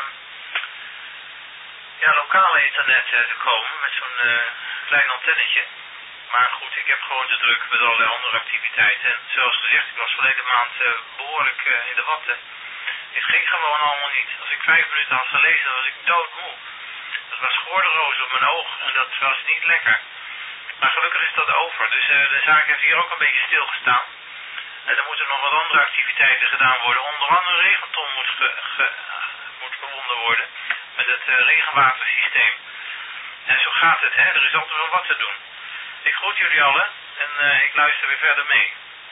lokale internet te komen met zo'n klein antennetje. Maar goed, ik heb gewoon te druk met allerlei andere activiteiten. En zoals gezegd, ik was verleden maand behoorlijk in de watten. Het ging gewoon allemaal niet. Als ik 5 minuten had gelezen, dan was ik doodmoe. Dat was gordelroos op mijn oog en dat was niet lekker. Maar gelukkig is dat over. Dus de zaak heeft hier ook een beetje stilgestaan. En er moeten nog wat andere activiteiten gedaan worden. Onder andere een regenton moet gewonnen worden. Met het regenwatersysteem. En zo gaat het, hè. Er is altijd wel wat te doen. Ik groet jullie allen en ik luister weer verder mee.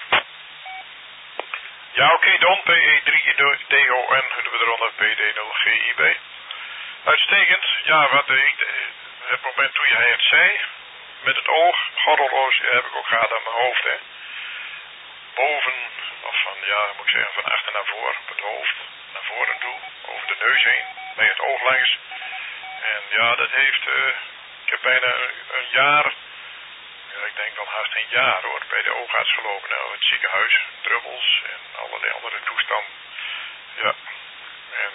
Ja, oké, Don, PE3DON, hebben we eronder PD0GIB. Uitstekend. Ja, wat het moment toen jij het zei, met het oog, gordelroos, heb ik ook gehad aan mijn hoofd, hè. Boven, of van, moet ik zeggen, van achter naar voren, op het hoofd, naar voren toe, over de neus heen, bij het oog langs. En ja, dat heeft, ik heb bijna een jaar, ik denk wel haast een jaar hoor, bij de oogarts gelopen, nou, het ziekenhuis, druppels en allerlei andere toestanden. Ja, en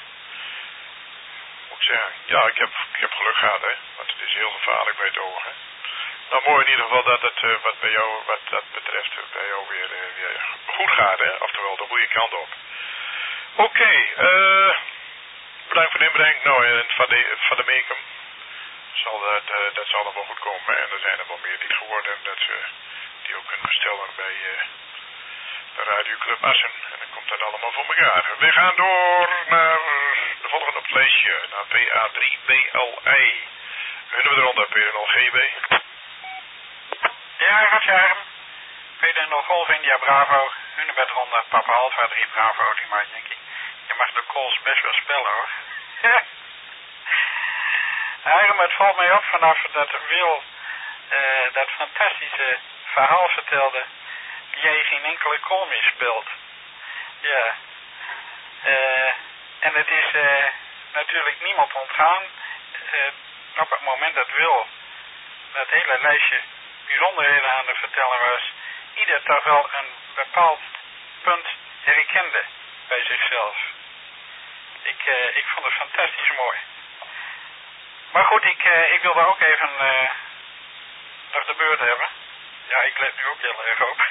moet ik zeggen, ja, ik heb geluk gehad, hè, want het is heel gevaarlijk bij het oog, hè. Nou, mooi in ieder geval dat het wat dat betreft bij jou weer goed gaat, hè, oftewel de goede kant op. Oké, bedankt voor de inbreng. Nou, en van de Meekum dat zal nog wel goed komen. En er zijn er wel meer die geworden dat ze die ook kunnen bestellen bij de radioclub Assen. En dan komt dat allemaal voor elkaar. We gaan door naar de volgende op het lijstje, naar PA3BLI. Kunnen we eronder P0GB? Ja, Hartje PD0 Golf India Bravo, Hunebed Ronde, Papa Alpha 3 Bravo, Lima Yankee. Je mag de calls best wel spellen hoor. Harm, het valt mij op vanaf dat Wil dat fantastische verhaal vertelde, jij geen enkele call meer speelt. Ja. En het is natuurlijk niemand ontgaan. Op het moment dat Wil dat hele lijstje bijzonderheden aan het vertellen was, ieder toch wel een bepaald punt herkende bij zichzelf. Ik vond het fantastisch mooi. Maar goed, ik wil daar ook even nog de beurt hebben. Ja, ik let nu ook heel erg op.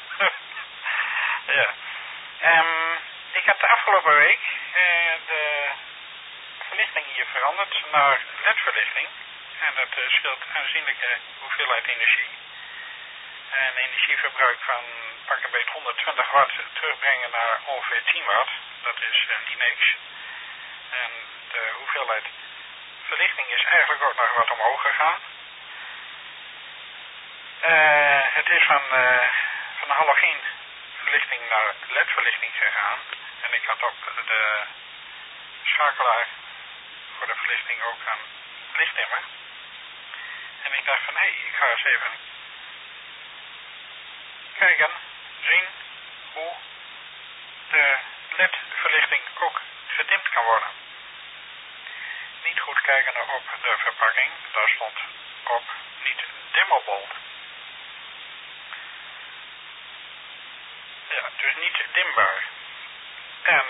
Ja. Ik heb de afgelopen week de verlichting hier veranderd naar LED-verlichting. En dat scheelt aanzienlijke hoeveelheid energie. En energieverbruik van pak een beetje 120 watt terugbrengen naar ongeveer 10 watt. Dat is niet niks. En de hoeveelheid verlichting is eigenlijk ook nog wat omhoog gegaan. Het is van halogeen verlichting naar LED-verlichting gegaan. En ik had op de schakelaar voor de verlichting ook een lichtdimmer. En ik dacht van hé, ik ga eens even kijken, zien hoe de LED-verlichting ook gedimd kan worden. Niet goed kijken op de verpakking, daar stond op niet dimmable. Ja, dus niet dimbaar. En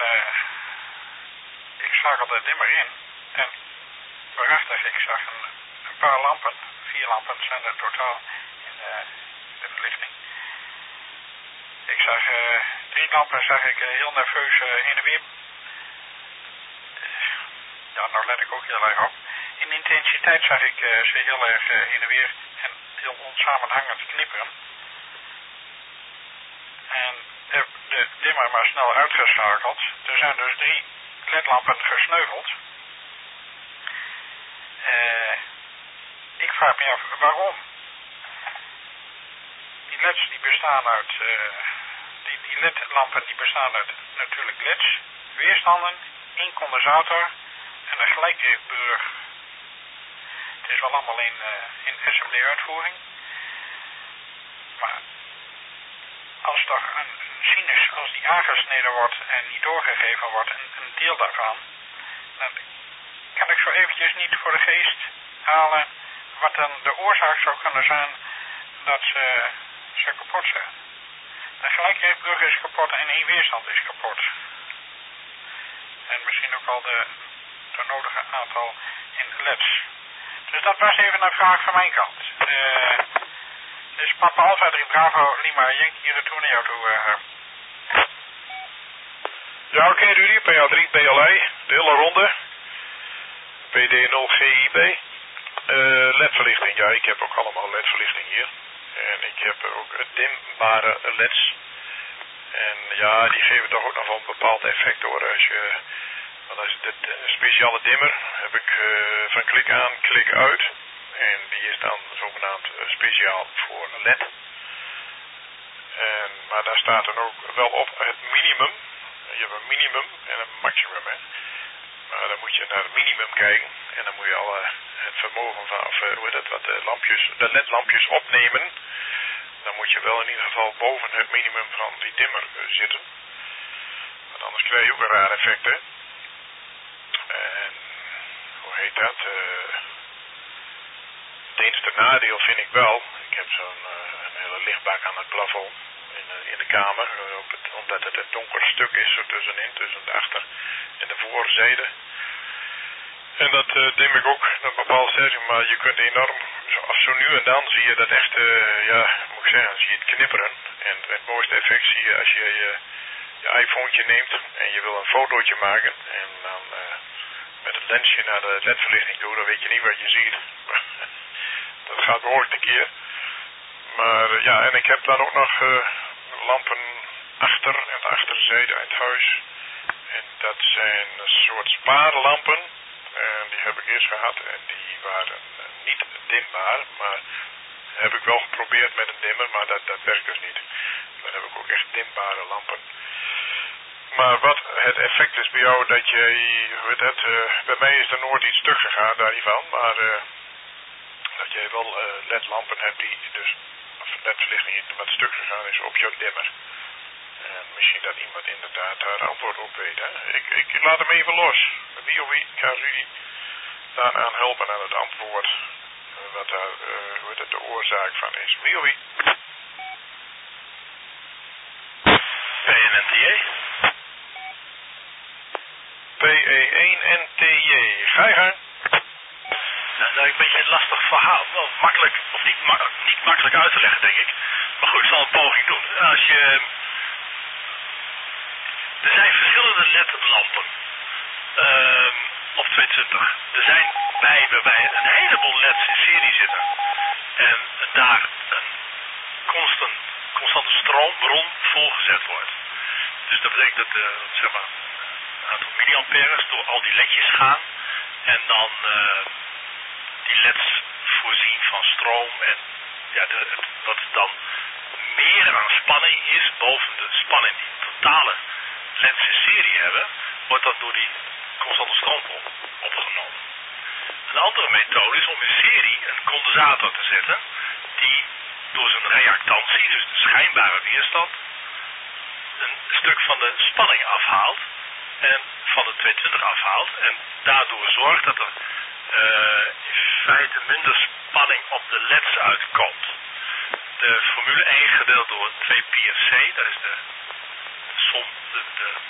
ik schakelde de dimmer in en waarachtig, ik zag een paar lampen, 4 lampen zijn er totaal in de verlichting. Ik zag 3 lampen zag ik heel nerveus heen en weer. Ja, nou let ik ook heel erg op. In intensiteit zag ik ze heel erg heen en weer en heel onsamenhangend knipperen. En de dimmer maar snel uitgeschakeld. Er zijn dus 3 ledlampen gesneuveld. Ik vraag me af waarom. Die leds die bestaan uit, die ledlampen die bestaan uit natuurlijk leds, weerstanden, 1 condensator en een gelijkdrukbrug. Het is wel allemaal in SMD uitvoering. Maar als toch een sinus, als die aangesneden wordt en niet doorgegeven wordt, een deel daarvan, dan kan ik zo eventjes niet voor de geest halen wat dan de oorzaak zou kunnen zijn dat ze kapot zijn. De gelijkdrukbrug is kapot en 1 weerstand is kapot. En misschien ook al de nodige aantal in LEDs. Dus dat was even een vraag van mijn kant. Dus Papa Alpha 3 Bravo Lima Yankee hier retour naar jou toe. Ja, oké, Rudy, PA3 BLA, de hele ronde. PD0 GIB. LED-verlichting, ja, ik heb ook allemaal LED-verlichting hier. En ik heb ook dimbare LED's. En ja, die geven toch ook nog wel een bepaald effect hoor. Want als dit speciale dimmer heb ik van klik aan, klik uit. En die is dan zogenaamd speciaal voor LED. Maar daar staat dan ook wel op het minimum. Je hebt een minimum en een maximum. Hè. Maar dan moet je naar het minimum kijken. En dan moet je al het vermogen van, wat de LED-lampjes opnemen. Dan moet je wel in ieder geval boven het minimum van die dimmer zitten. Want anders krijg je ook een raar effect, hè. En hoe heet dat? Het enige nadeel vind ik wel. Ik heb zo'n een hele lichtbak aan het plafond in de kamer. Omdat het een donker stuk is zo tussenin, tussen de achter- en de voorzijde. En dat dim ik ook een bepaald setting, maar je kunt enorm, zo nu en dan zie je dat echt, moet ik zeggen, zie je het knipperen. En het mooiste effect zie je als je je iPhone neemt en je wil een fotootje maken. En dan met het lensje naar de ledverlichting toe, dan weet je niet wat je ziet. Dat gaat behoorlijk tekeer. Maar ja, en ik heb dan ook nog lampen achter en de achterzijde uit het huis. En dat zijn een soort spaarlampen. En die heb ik eerst gehad en die waren niet dimbaar, maar heb ik wel geprobeerd met een dimmer, maar dat werkt dus niet. Dan heb ik ook echt dimbare lampen. Maar wat het effect is bij jou, dat jij, bij mij is er nooit iets stuk gegaan, daar niet van, maar dat jij wel ledlampen hebt die dus, of ledverlichting wat stuk gegaan is op jouw dimmer. Misschien dat iemand inderdaad daar antwoord op weet. Hè? Ik laat hem even los. Wie of wie kan Rudy daaraan helpen aan het antwoord. Wat daar de oorzaak van is. Wie of wie? PNNTJ. PE1NTJ. Ga je gang. Nou, een beetje een lastig verhaal. Wel makkelijk, of niet makkelijk uit te leggen, denk ik. Maar goed, ik zal een poging doen. Als je... Er zijn verschillende ledlampen. Of 22. Er zijn waarbij een heleboel leds in serie zitten. En daar een constante stroombron volgezet wordt. Dus dat betekent dat zeg maar, een aantal milliamperes door al die ledjes gaan. En dan die leds voorzien van stroom. En ja, wat dan meer aan spanning is, boven de spanning die totale leds in serie hebben, wordt dat door die constante stroom opgenomen. Een andere methode is om in serie een condensator te zetten die door zijn reactantie, dus de schijnbare weerstand, een stuk van de spanning afhaalt en van de 220 afhaalt en daardoor zorgt dat er in feite minder spanning op de leds uitkomt. De formule 1 gedeeld door 2 pi f c, dat is de som, de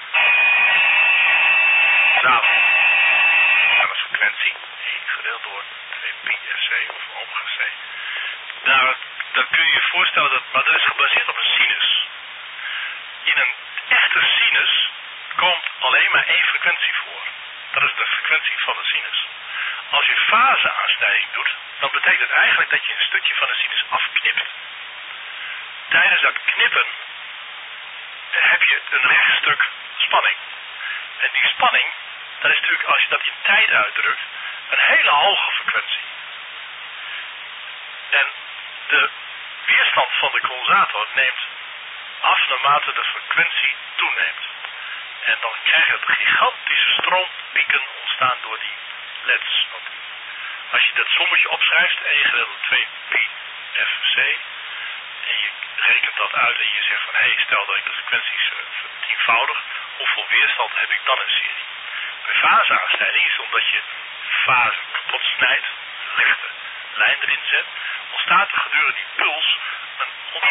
frequentie, 1 gedeeld door 2 pi f c of omega c. Dan kun je je voorstellen dat, maar dat is gebaseerd op een sinus. In een echte sinus komt alleen maar één frequentie voor. Dat is de frequentie van de sinus. Als je faseaansnijding doet, dan betekent het eigenlijk dat je een stukje van de sinus afknipt. Tijdens dat knippen heb je een rechtstuk spanning. En die spanning, dat is natuurlijk, als je dat in tijd uitdrukt, een hele hoge frequentie. En de weerstand van de condensator neemt af naarmate de frequentie toeneemt. En dan krijg je gigantische stroompieken ontstaan door die leds. Want als je dat sommetje opschrijft, 1 gedeeld door 2 pi f c, en je rekent dat uit en je zegt van, hé, stel dat ik de frequenties vertienvoudig, hoeveel weerstand heb ik dan in serie? Bij faseaansnijding is het omdat je fase kapot snijdt, een rechte lijn erin zet, ontstaat er gedurende die puls een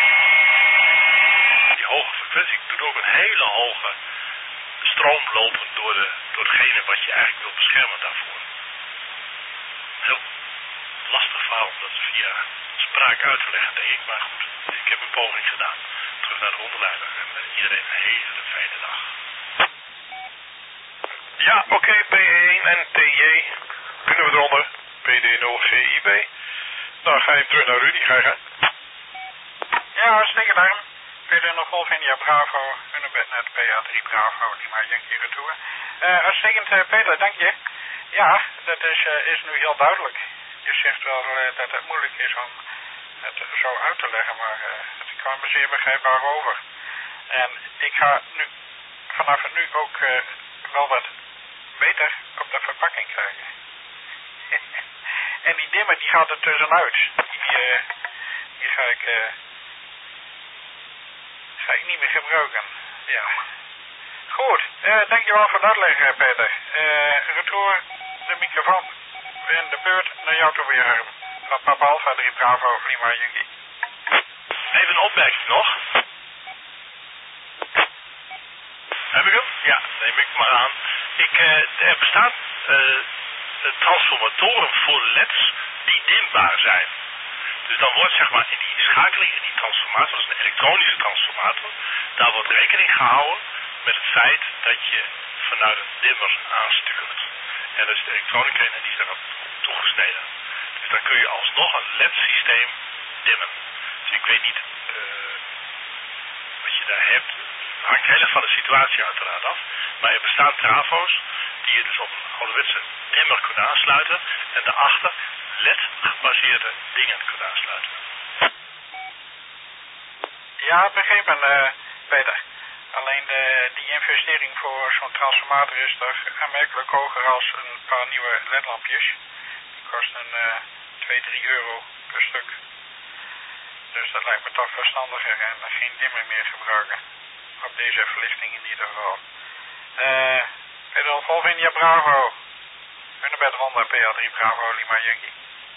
die hoge frequentie doet ook een hele hoge stroom lopen door hetgene wat je eigenlijk wil beschermen daarvoor. Heel lastig verhaal om dat via spraak uit te leggen, denk ik, maar goed, ik heb een poging gedaan. Terug naar de rondleider en iedereen een hele fijne dag. Ja, oké, P1 en TJ. Kunnen we eronder? PD0GIB. Nou, ga je terug naar Rudy, ga je gaan. Ja, hartstikke daarom. PD0 Golf India Bravo, Unibet PA3 Bravo, Lima Yankee Retour. Uitstekend, Peter, dank je. Ja, dat is nu heel duidelijk. Je zegt wel dat het moeilijk is om het zo uit te leggen, maar het kwam me zeer begrijpbaar over. En ik ga nu vanaf nu ook wel wat beter op de verpakking krijgen. En die dimmer die gaat er tussenuit. Die ga ik niet meer gebruiken. Ja. Goed, dankjewel voor het uitleggen, Peter. Retour de microfoon. En de beurt naar jou toe weer, Harm. Van Papa Alpha 3 Bravo, Lima Yankee. Even een opmerking nog. Heb ik hem? Ja, neem ik maar aan. Er bestaan transformatoren voor leds die dimbaar zijn. Dus dan wordt zeg maar in die schakeling, in die transformator, dat is een elektronische transformator, daar wordt rekening gehouden met het feit dat je vanuit een dimmer aanstuurt. En dat is de elektronica en die is daarop toegesneden. Dus dan kun je alsnog een LED-systeem dimmen. Dus ik weet niet wat je daar hebt. Het hangt heel erg van de situatie uiteraard af. Maar er bestaan travo's die je dus op een ouderwetse dimmer kunt aansluiten. En daarachter LED-gebaseerde dingen kunt aansluiten. Ja, begrepen, Peter. Alleen die investering voor zo'n transformator is toch aanmerkelijk hoger als een paar nieuwe LED-lampjes. Die kosten 2-3 euro per stuk. Dus dat lijkt me toch verstandiger en geen dimmer meer gebruiken. Op deze verlichting in ieder geval. Peter Golf India Bravo. Hunebed Ronda PA3 Bravo Lima Yankee.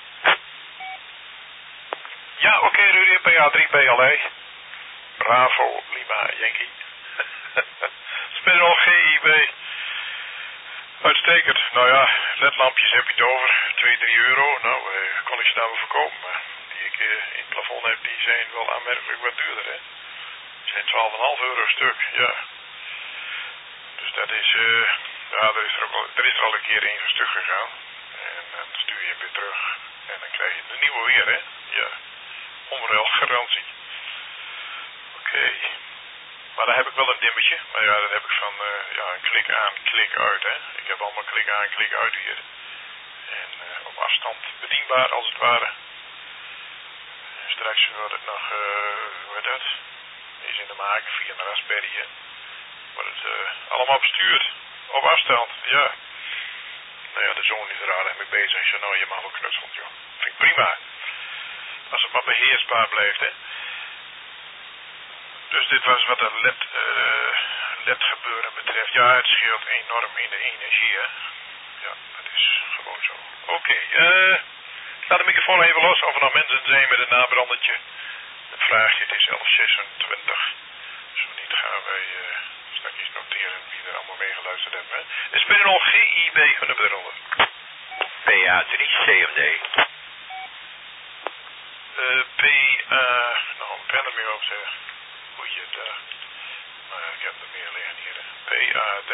Ja, oké, Rudy, PA3 BLE. Bravo, Lima, Yankee. Spinrol GIB. Uitstekend. Nou ja, ledlampjes heb je het over. 2-3 euro. Nou, kon ik ze nou wel verkopen. Maar die ik in het plafond heb, die zijn wel aanmerkelijk wat duurder, hè. Die zijn 12,5 euro stuk, ja. Dus dat is, ja, er is er al een keer één stuk gegaan. En dan stuur je hem weer terug. En dan krijg je de nieuwe weer, hè. Ja. Onruilgarantie. Oké. Maar dan heb ik wel een dimmetje. Maar ja, dat heb ik van ja, een klik aan, klik uit, hè. Ik heb allemaal klik aan, klik uit hier. En op afstand bedienbaar, als het ware. En straks wordt het nog, hoe heet dat? Is in de maak via een Raspberry, hè. Wordt het allemaal bestuurd. Op afstand, ja. Nou ja, de zoon is er aardig mee bezig. Ik zei, nou, je mag wel knutselen, joh. Vind ik prima. Als het maar beheersbaar blijft, hè. Dus dit was wat het LED gebeuren betreft. Ja, het scheelt enorm in de energie, hè. Ja, dat is gewoon zo. Oké, laat de microfoon even los of er nog mensen zijn met een nabrandertje. Een vraagje, het is 11:26. Zo niet gaan wij straks noteren wie er allemaal meegeluisterd hebben, hè. Er spelen nog GIB eronder. PA3 CMD. Nou, een pen er mee op, zeg. Moet je het, maar ik heb er meer liggen hier. PA3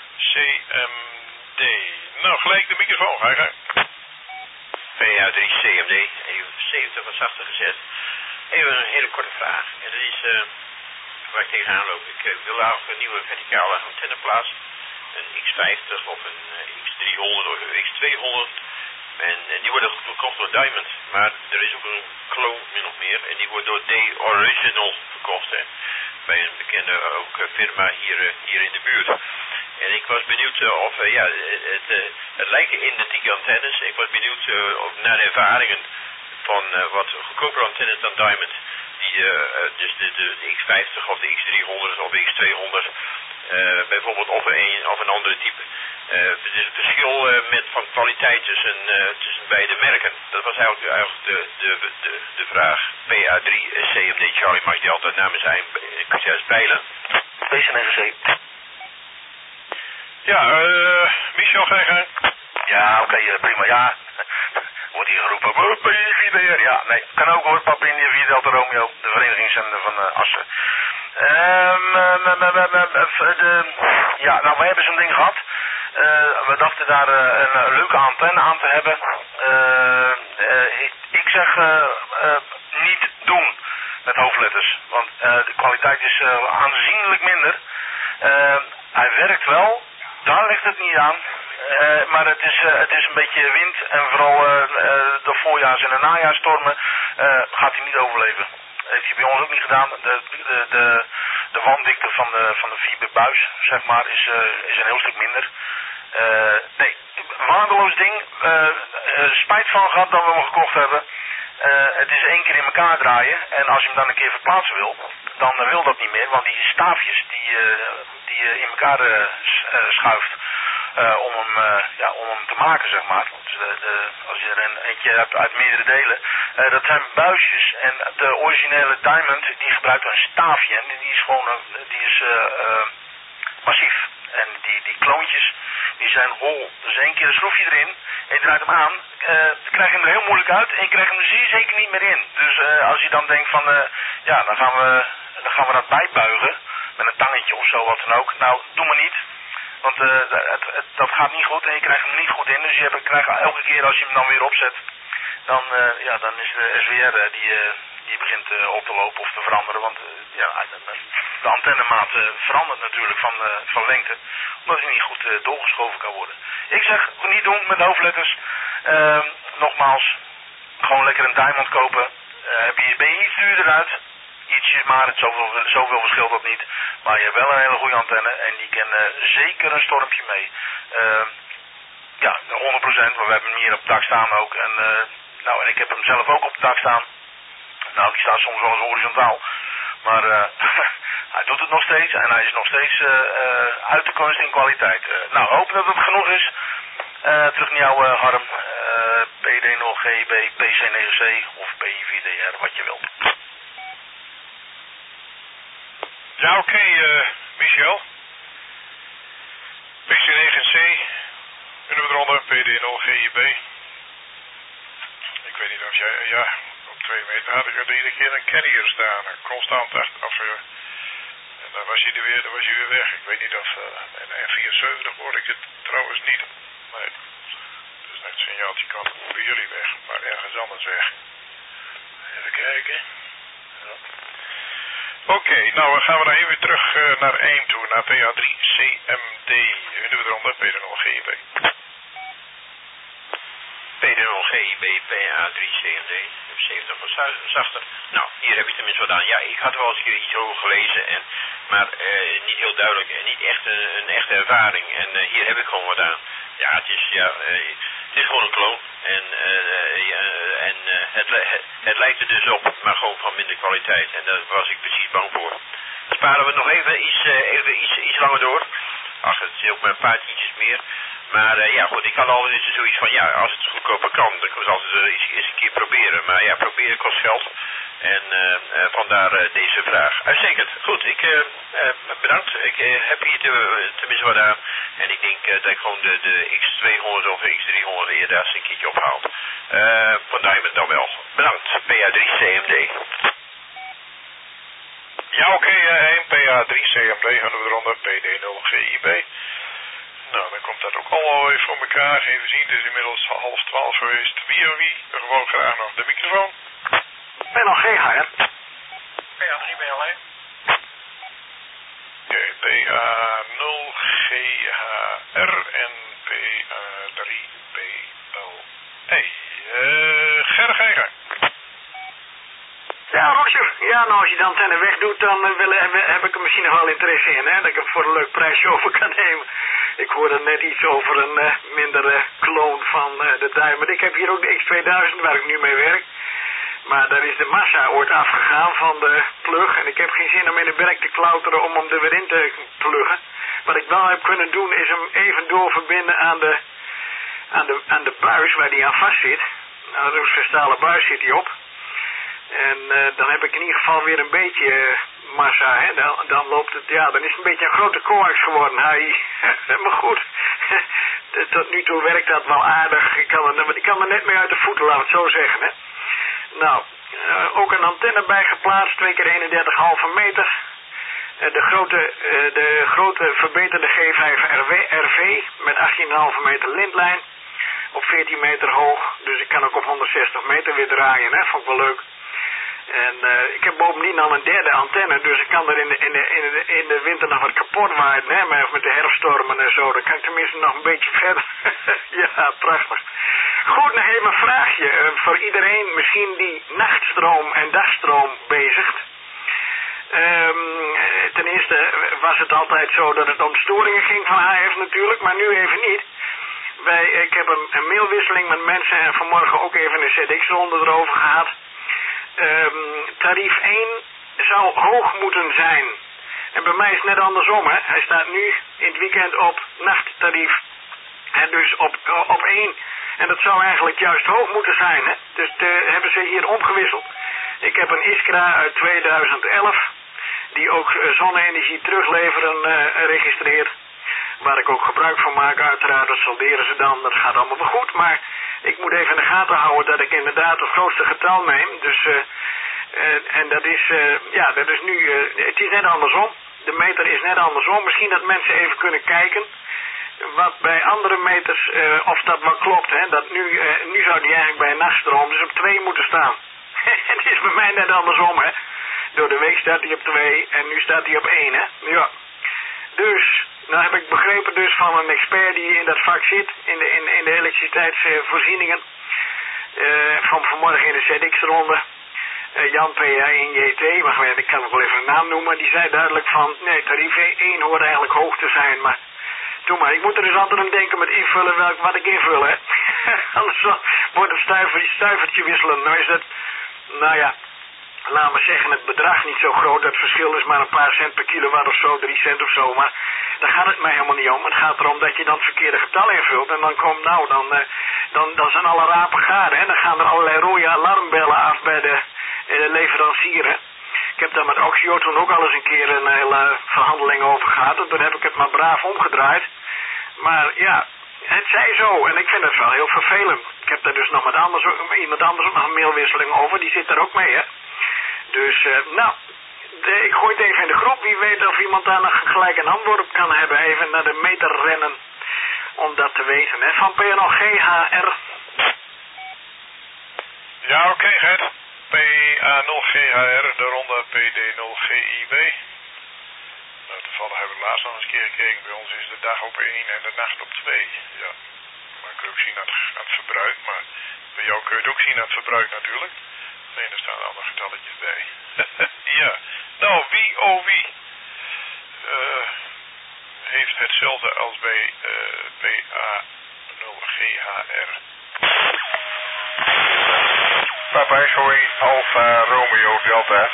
CMD. Nou, gelijk de microfoon, ga je gang. PA3 CMD, even 70 was achter gezet. Even een hele korte vraag. En dat is waar ik tegenaan loop. Ik wil eigenlijk een nieuwe verticale antenne plaatsen. Een X50 of een X300 of een X200. En die worden verkocht door Diamond. Maar er is ook een clone min of meer. En die wordt door D-Original verkocht. Hè. Bij een bekende ook firma hier in de buurt. En ik was benieuwd of, ja, het lijken identieke antennes. Ik was benieuwd naar de ervaringen van wat goedkopere antennes dan Diamond. Die, dus de X50 of de X300 of de X200. Bijvoorbeeld of een andere type. Er is een verschil van kwaliteit tussen beide merken. Dat was eigenlijk de vraag. PA3 CMD Charlie mag die altijd namens zijn. Succes peilen. PCNGC. Ja, Michel, ga je gang. Ja, oké, prima. Ja, wordt hier geroepen. PVDR. Ja, nee, kan ook hoor. Papa India 4 Delta Romeo, de verenigingszender van Assen. Ja, nou, we hebben zo'n ding gehad. We dachten daar een leuke antenne aan te hebben. Ik zeg niet doen met hoofdletters. Want de kwaliteit is aanzienlijk minder. Hij werkt wel. Daar ligt het niet aan. Maar het is een beetje wind en vooral de voorjaars- en de najaarstormen gaat hij niet overleven. Heeft hij bij ons ook niet gedaan. De wanddikte van de fiberbuis, zeg maar, is een heel stuk minder. Nee, waardeloos ding. Spijt van gehad dat we hem gekocht hebben. Het is 1 keer in elkaar draaien. En als je hem dan een keer verplaatsen wil, dan wil dat niet meer. Want die staafjes die je in elkaar schuift om hem te maken, zeg maar. Dus als je er eentje hebt uit meerdere delen. Dat zijn buisjes. En de originele Diamond, die gebruikt een staafje. En die is gewoon massief. En die kloontjes, die zijn hol. Dus 1 keer een schroefje erin en je draait hem aan. Dan krijg je hem er heel moeilijk uit en je krijgt hem er zeer zeker niet meer in. Dus als je dan denkt van, ja, dan gaan we dat bijbuigen. Met een tangetje of zo, wat dan ook. Nou, doe maar niet. Want dat gaat niet goed en je krijgt hem er niet goed in. Dus je krijgt elke keer als je hem dan weer opzet, dan is de SWR die begint op te lopen of te veranderen. Want de antennemaat verandert natuurlijk van lengte. Omdat hij niet goed doorgeschoven kan worden. Ik zeg niet doen met hoofdletters. nogmaals, gewoon lekker een Diamond kopen. Ben je iets duurder uit. Ietsje maar, zoveel verschilt dat niet. Maar je hebt wel een hele goede antenne en die kan zeker een stormpje mee. Ja, 100%, maar we hebben hem hier op het dak staan ook. En ik heb hem zelf ook op het dak staan. Nou, die staat soms wel eens horizontaal. Maar hij doet het nog steeds en hij is nog steeds uit de kunst in kwaliteit. Hoop dat het genoeg is. Terug naar jou, Harm. PD0GB, PC9C of PI4DR, wat je wilt. Ja, oké, Michel. PC9C, nummer eronder, PD0GB. Ik weet niet of jij, op 2 meter had ik er iedere keer een carrier staan, constant achteraf. En dan was hij weer weg. Ik weet niet of, en N74 hoorde ik het trouwens niet. Nee, dus het signaaltje kan bij jullie weg, maar ergens anders weg. Even kijken. Ja. Oké, dan gaan we dan even terug naar 1 toe, naar PA3CMD. U doen we eronder, PD0GB. PD0GB, PA3CMD, 70 van zachter. Nou, hier heb je tenminste wat aan. Ja, ik had wel eens iets over gelezen, maar niet heel duidelijk en niet echt een echte ervaring. En hier heb ik gewoon wat aan. Ja, het is gewoon een kloon. En het lijkt er dus op, maar gewoon van minder kwaliteit. En daar was ik precies bang voor. Sparen we nog even iets langer door. Ach, het is ook maar een paar tientjes meer. Maar ja, goed, ik had altijd zoiets van, ja, als het goedkoper kan, dan kan ik altijd eens een keer proberen. Maar ja, proberen kost geld. En vandaar deze vraag. Uitstekend. Goed, bedankt. Ik heb hier tenminste wat aan. En ik denk dat ik gewoon de X200 of X300 eerder eens een keertje ophaal. Van Diamond dan wel. Bedankt. PA3CMD. Ja, oké, 1 PA3CMD gaan we eronder, PD0GB. Nou, dan komt dat ook allemaal even voor elkaar. Even zien, het is inmiddels 11:30 geweest. Wie? Gewoon graag nog de microfoon. PLG-HR. PA3BLE. Oké, PA0GHR en PA3BLE. Gergeiger. Ja, Roger. Ja, nou als je de antenne wegdoet, dan heb ik er misschien nog wel interesse in, hè. Dat ik hem voor een leuk prijsje over kan nemen. Ik hoorde net iets over een mindere kloon van de Diamond. Ik heb hier ook de X2000 waar ik nu mee werk. Maar daar is de massa ooit afgegaan van de plug. En ik heb geen zin om in de berk te klauteren om hem er weer in te pluggen. Wat ik wel heb kunnen doen is hem even doorverbinden aan de buis waar die aan vast zit. Nou, een stalen buis zit die op. En dan heb ik in ieder geval weer een beetje massa, hè. Dan loopt het, ja, dan is het een beetje een grote coax geworden. Maar goed, tot nu toe werkt dat wel aardig. Ik kan er net mee uit de voeten, laten we het zo zeggen, hè. Nou, ook een antenne bijgeplaatst, 2 keer 31,5 meter. De grote verbeterde G5RV met 18,5 meter lintlijn. Op 14 meter hoog, dus ik kan ook op 160 meter weer draaien, hè. Vond ik wel leuk. En ik heb bovendien al een derde antenne, dus ik kan er in de winter nog wat kapot waaien, hè, met de herfststormen en zo. Dan kan ik tenminste nog een beetje verder. Ja, prachtig. Goed, nog even een vraagje voor iedereen misschien die nachtstroom en dagstroom bezigt. Ten eerste was het altijd zo dat het om storingen ging van HF natuurlijk, maar nu even niet. Ik heb een mailwisseling met mensen en vanmorgen ook even een ZX-ronde erover gehad. Tarief 1 zou hoog moeten zijn. En bij mij is het net andersom, hè. Hij staat nu in het weekend op nachttarief. En dus op 1. En dat zou eigenlijk juist hoog moeten zijn, hè. Dus hebben ze hier omgewisseld. Ik heb een Iskra uit 2011. Die ook zonne-energie terugleveren registreert. Waar ik ook gebruik van maak, uiteraard. Dat salderen ze dan. Dat gaat allemaal wel goed. Maar ik moet even in de gaten houden dat ik inderdaad het grootste getal neem. Dus, en dat is nu, het is net andersom. De meter is net andersom. Misschien dat mensen even kunnen kijken wat bij andere meters, of dat wel klopt. Hè? Dat nu zou die eigenlijk bij een nachtstroom dus op 2 moeten staan. Het is bij mij net andersom, hè. Door de week staat hij op 2 en nu staat hij op 1, hè. Ja. Dus, nou heb ik begrepen dus van een expert die in dat vak zit, in de elektriciteitsvoorzieningen, van vanmorgen in de ZX-ronde. Jan PA1JT, maar ik kan nog wel even een naam noemen. Die zei duidelijk van, nee, tarief 1 hoort eigenlijk hoog te zijn, maar... Doe maar, ik moet er dus altijd aan denken met invullen wat ik invul, hè. Anders wordt het stuivertje wisselen. Nou is het, nou ja, laat maar zeggen, het bedrag niet zo groot. Het verschil is maar een paar cent per kilowatt of zo, 3 cent of zo. Maar daar gaat het mij helemaal niet om. Het gaat erom dat je dan het verkeerde getal invult. En dan komt, nou, dan zijn alle rapen gaar, hè. Dan gaan er allerlei rode alarmbellen af bij de leverancier. Ik heb daar met Oxio toen ook al eens een keer een hele verhandeling over gehad. En toen heb ik het maar braaf omgedraaid. Maar ja, het zij zo. En ik vind het wel heel vervelend. Ik heb daar dus nog met iemand anders ook nog een mailwisseling over. Die zit daar ook mee, hè. Dus, nou, ik gooi het even in de groep. Wie weet of iemand daar nog gelijk een antwoord op kan hebben. Even naar de meter rennen. Om dat te weten, hè. Van PNL-GHR. Ja, oké, Gert. PA0GHR, de ronde PD0GIB. Nou, toevallig heb ik laatst nog eens een keer gekeken. Bij ons is de dag op 1 en de nacht op 2. Ja, maar kun je ook zien aan het verbruik. Maar bij jou kun je het ook zien aan het verbruik natuurlijk. Nee, er staan allemaal getalletjes bij. Ja, nou, wie heeft hetzelfde als bij PA0GHR. Papa Echo 1 Alfa Romeo Delta.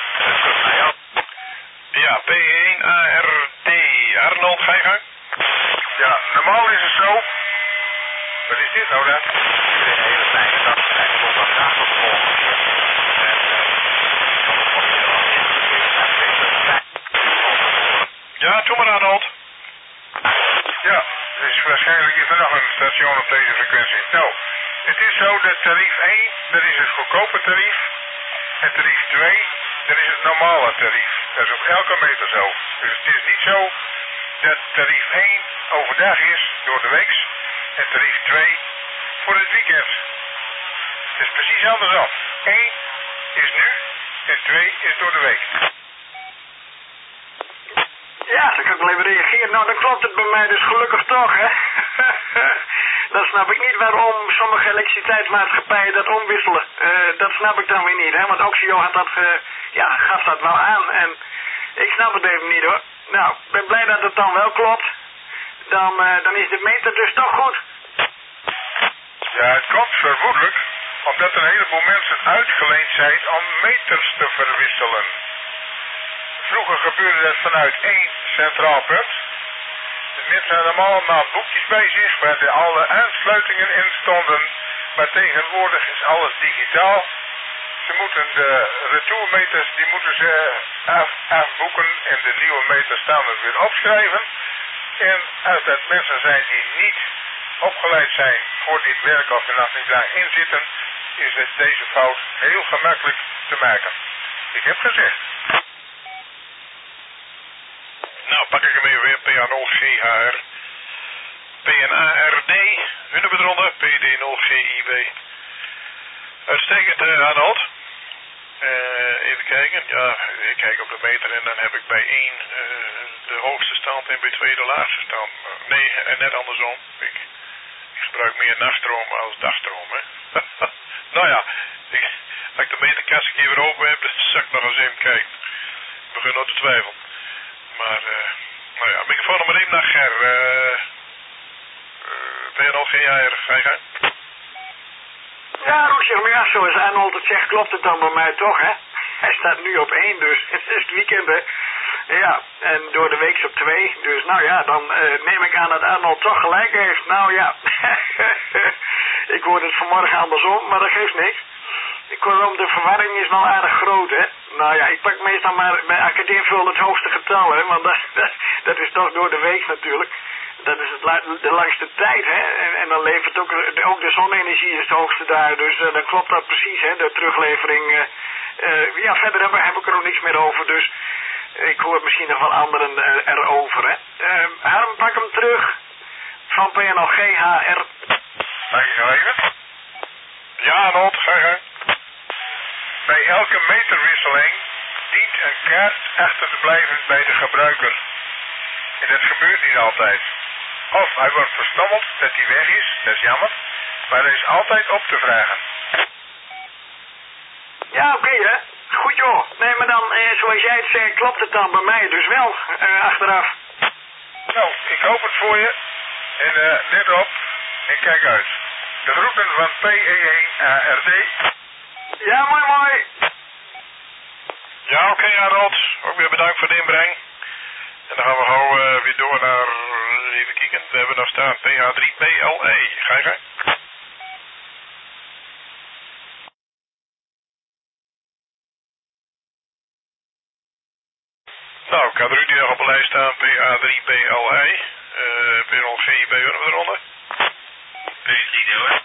Ja, P1ARD. Arnold, ga je gang? Ja, normaal is het zo. Wat is dit nou dan? Een hele fijne dag. Hij komt vandaag op volgende. Ja, doe maar Arnold. Ja, dus waarschijnlijk is er nog een station op deze frequentie. Nou, het is zo dat tarief 1, dat is het goedkope tarief. En tarief 2, dat is het normale tarief. Dat is op elke meter zo. Dus het is niet zo dat tarief 1 overdag is door de week en tarief 2 voor het weekend. Het is precies andersom. 1 is nu en 2 is door de week. Ja, dan kan ik wel even reageren. Nou, dan klopt het bij mij dus gelukkig toch, hè. Dan snap ik niet waarom sommige elektriciteitsmaatschappijen dat omwisselen. Dat snap ik dan weer niet, hè. Want Oxio had dat, gaf dat wel aan. En ik snap het even niet, hoor. Nou, ik ben blij dat het dan wel klopt. Dan is de meter dus toch goed. Ja, het komt vermoedelijk omdat een heleboel mensen uitgeleend zijn om meters te verwisselen. Vroeger gebeurde dat vanuit één centraal punt. De mensen hadden allemaal boekjes bij zich waar alle aansluitingen in stonden. Maar tegenwoordig is alles digitaal. Ze moeten de retourmeters, die moeten ze afboeken en de nieuwe meters staan er weer opschrijven. En als dat mensen zijn die niet opgeleid zijn voor dit werk of er nog niet lang in zitten, is het deze fout heel gemakkelijk te maken. Ik heb gezegd. Nou, pak ik hem even weer. PA0GHR. PNARD. Hunebedronde. PD0GIB. Uitstekend, Arnold. Even kijken. Ja, ik kijk op de meter en dan heb ik bij 1 de hoogste stand en bij 2 de laagste stand. Nee, net andersom. Ik gebruik meer nachtstroom als dagstroom, hè. Nou ja, als ik de meterkast een keer weer open heb, dan zal ik nog eens even kijken. Ik begin nog te twijfelen. Maar, nou ja, microfoon nummer 1 naar Ger. PNL-GHR, ga je gang? Ja, Roesje, maar ja, zoals Arnold het zegt, klopt het dan bij mij toch, hè? Hij staat nu op 1, dus het is het weekend, hè? Ja, en door de week op 2. Dus nou ja, dan neem ik aan dat Arnold toch gelijk heeft. Nou ja, ik hoorde het vanmorgen andersom, maar dat geeft niks. Kortom, de verwarring is wel aardig groot, hè. Nou ja, ik pak meestal maar bij Academvul het hoogste getal, hè. Want dat is toch door de week natuurlijk. Dat is de langste tijd, hè. En dan levert ook de zonne-energie is het hoogste daar. Dus dan klopt dat precies, hè. De teruglevering. Ja, verder heb ik er nog niks meer over. Dus ik hoor misschien nog wel anderen erover, hè. Harm, pak hem terug. Van PNL-GHR. Dank je nog even. Ja, Arnold, ga je gang. Bij elke meterwisseling dient een kaart achter te blijven bij de gebruiker. En dat gebeurt niet altijd. Of hij wordt verstommeld dat hij weg is, dat is jammer, maar hij is altijd op te vragen. Ja, oké, hè. Goed, joh. Nee, maar dan, zoals jij het zegt, klopt het dan bij mij dus wel, achteraf. Nou, ik hoop het voor je. En let op. En kijk uit. De groeten van PE1ARD. Ja, mooi. Ja, oké, Harold. Ook weer bedankt voor de inbreng. En dan gaan we gauw weer door naar, even kijken, we hebben nog staan PH3BLE. Ga je gang. Nou, ik had Rudy nog op de lijst staan, PH3BLE. P0GIB, hebben we eronder? P3 hoor.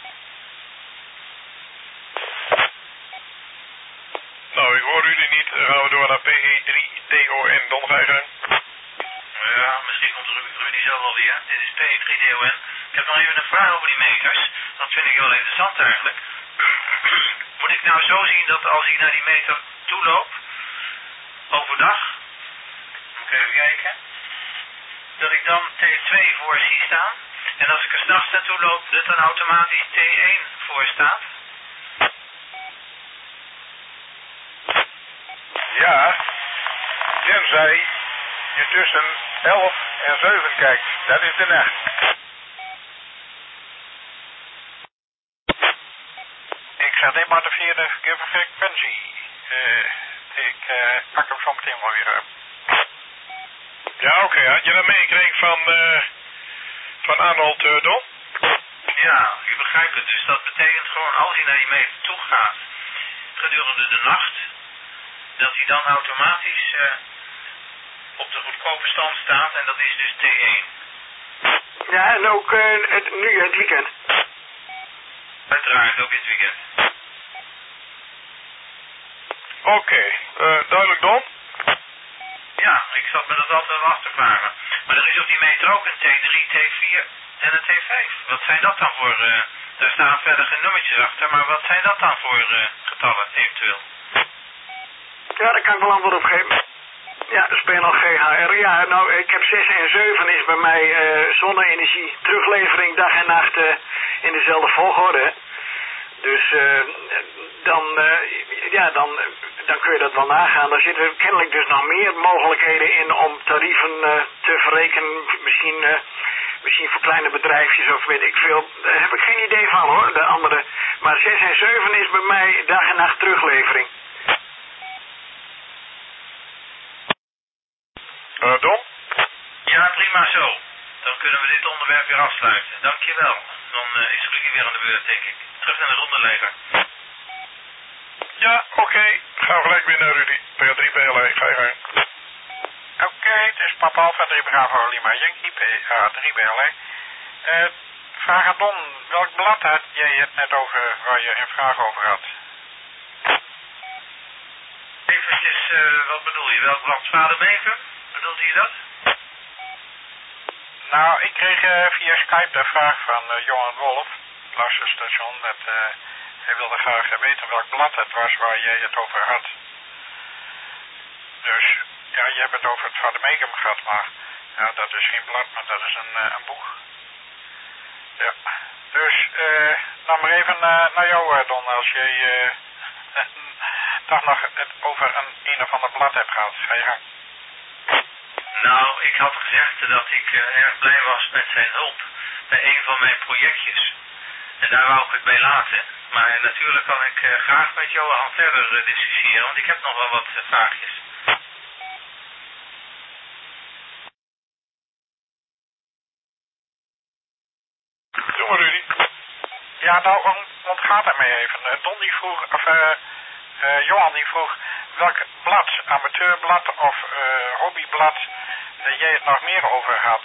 Nou, ik hoor Rudy niet. Dan gaan we door naar PE3DON. Dan ga je gang. Ja, misschien komt Rudy zelf wel weer. Dit is P3DON. Ik heb nog even een vraag over die meters. Dat vind ik heel interessant eigenlijk. Moet ik nou zo zien dat als ik naar die meter toe loop, overdag, moet ik even kijken, dat ik dan T2 voor zie staan. En als ik er 's nachts naartoe loop, dat dan automatisch T1 voor staat? Ja, tenzij je tussen 11 en 7 kijkt. Dat is de nacht. Ik zet in maar de 4e frequentie. Ik pak hem zo meteen wel weer op. Ja, oké. Had je dat meegekregen van Arnold, Don? Ja, ik begrijp het. Dus dat betekent gewoon als hij naar die meter toe gaat gedurende de nacht, dat hij dan automatisch op de goedkope stand staat en dat is dus T1. Ja, en ook nu het weekend. Uiteraard ook dit weekend. Oké, duidelijk, Don? Ja, ik zat me dat altijd af te vragen. Maar er is op die meter ook een T3, T4 en een T5. Wat zijn dat dan voor, daar staan verder geen nummertjes achter, maar wat zijn dat dan voor getallen eventueel? Ja, daar kan ik wel antwoord op geven. Ja, spelen GHR. Ja, nou, ik heb 6 en 7 is bij mij zonne-energie teruglevering dag en nacht in dezelfde volgorde. Dus dan kun je dat wel nagaan. Daar zitten kennelijk dus nog meer mogelijkheden in om tarieven te verrekenen. Misschien voor kleine bedrijfjes of weet ik veel. Daar heb ik geen idee van hoor, de andere. Maar 6 en 7 is bij mij dag en nacht teruglevering. Don? Ja, prima zo. Dan kunnen we dit onderwerp weer afsluiten. Dankjewel. Dan is Rudy weer aan de beurt, denk ik. Terug naar de rondeleger. Ja, oké. Gaan we gelijk weer naar Rudy. PH3BLE. Ga je gang. Oké, het is Papa Alpha 3 Bravo Lima Yankee PH3BLE. Vraag aan Don, welk blad had jij het net over waar je een vraag over had? Eventjes, wat bedoel je? Welk blad? Vader Bever? Bedoelde je dat? Nou, ik kreeg via Skype de vraag van Johan Wolf, het luisterstation, dat hij wilde graag weten welk blad het was waar jij het over had. Dus, ja, je hebt het over het Vademecum gehad, maar ja, dat is geen blad, maar dat is een boek. Ja, dus, dan maar even naar jou, Don, als jij toch nog het over een of ander blad hebt gehad. Ga je gang. Nou, ik had gezegd dat ik erg blij was met zijn hulp bij een van mijn projectjes. En daar wou ik het bij laten. Maar natuurlijk kan ik graag met Johan verder discussiëren, want ik heb nog wel wat vraagjes. Doe maar, Rudy. Ja, nou ontgaat het mij even. Don die vroeg, of Johan die vroeg welk blad, amateurblad of hobbyblad, jij het nog meer over had.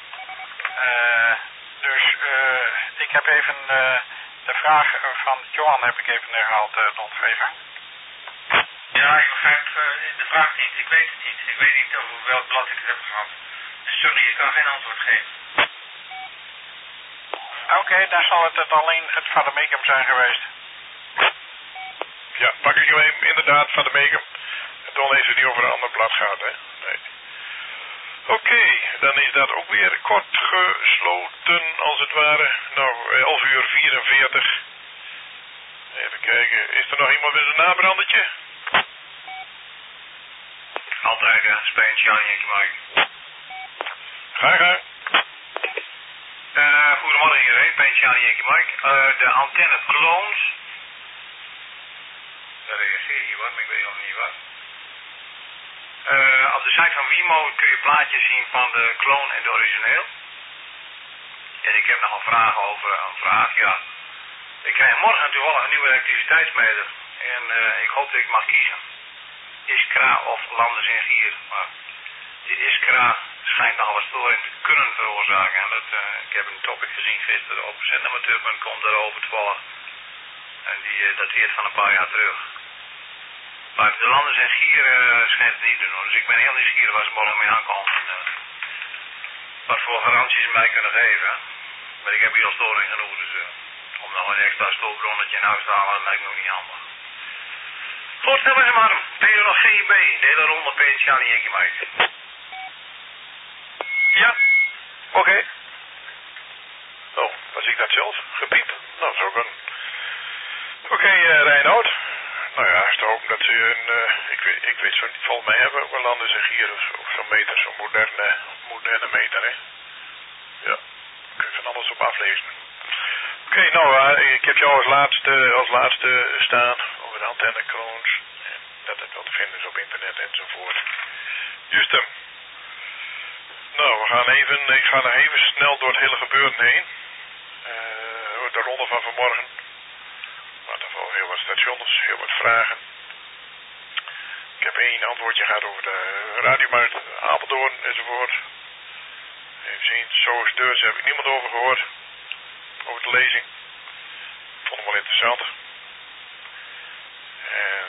Dus ik heb even de vraag van Johan heb ik even herhaald, Don Gever. Ja, ik begrijp de vraag niet. Ik weet het niet. Ik weet niet over welk blad ik het heb gehad. Sorry, ik kan geen antwoord geven. Oké, dan zal het alleen het Vademecum zijn geweest. Ja, pak ik hem even, inderdaad, van de Megum. Don heeft het niet over een ander blad gehad, hè? Nee. Oké, dan is dat ook weer kort gesloten, als het ware. Nou, 11:44. Even kijken, is er nog iemand met een nabrandertje? Altijd, Spain, Charlie, Yankee Mike. Ga gang. Goedemorgen iedereen, Spain, Charlie, Yankee Mike. De antenne clones. Daar reageer je wat, maar ik weet nog niet wat. Op de site van Wimo kun je plaatjes zien van de clone en de origineel. En ik heb nog een vraag over een vraag, ja. Ik krijg morgen toevallig een nieuwe elektriciteitsmeter. En ik hoop dat ik mag kiezen. Iskra of Landers in Gier. Maar die Iskra schijnt nogal wat storing te kunnen veroorzaken. En ik heb een topic gezien gisteren op zendamateur.com daarover toevallig. En die dateert van een paar jaar terug. Maar de Landers en Gier schijnt het niet te doen. Dus ik ben heel nieuwsgierig waar ze morgen mee aankomen. Wat voor garanties ze mij kunnen geven. Maar ik heb hier al storing genoeg. Dus om nog een extra stoofbronnetje in huis te halen, dat lijkt me ook niet handig. Goed, dat was hem, Harm. Ben je nog GIB? De hele ronde Paint Charlie Yankee Mike. Ja, oké. Oh, was ik dat zelf? Gepiep? Nou, dat is ook een... Oké, Reinoud. Nou ja, is te hopen dat ze ik weet zo niet, volgens mij hebben we ook wel Landers en Gier of zo'n meter, zo'n moderne meter, hè. Ja, kun je van alles op aflezen. Oké, nou, ik heb jou als laatste staan over de antennekroons. En dat het wel te vinden is op internet enzovoort. Juist hem. Nou, ik ga nog even snel door het hele gebeuren heen. De ronde van vanmorgen. Maar er vallen heel wat stations, heel wat vragen. Ik heb 1 antwoordje gehad over de radiomarkt, Apeldoorn enzovoort. Even zien, zo is deurs, daar heb ik niemand over gehoord. Over de lezing. Vond hem wel interessant. En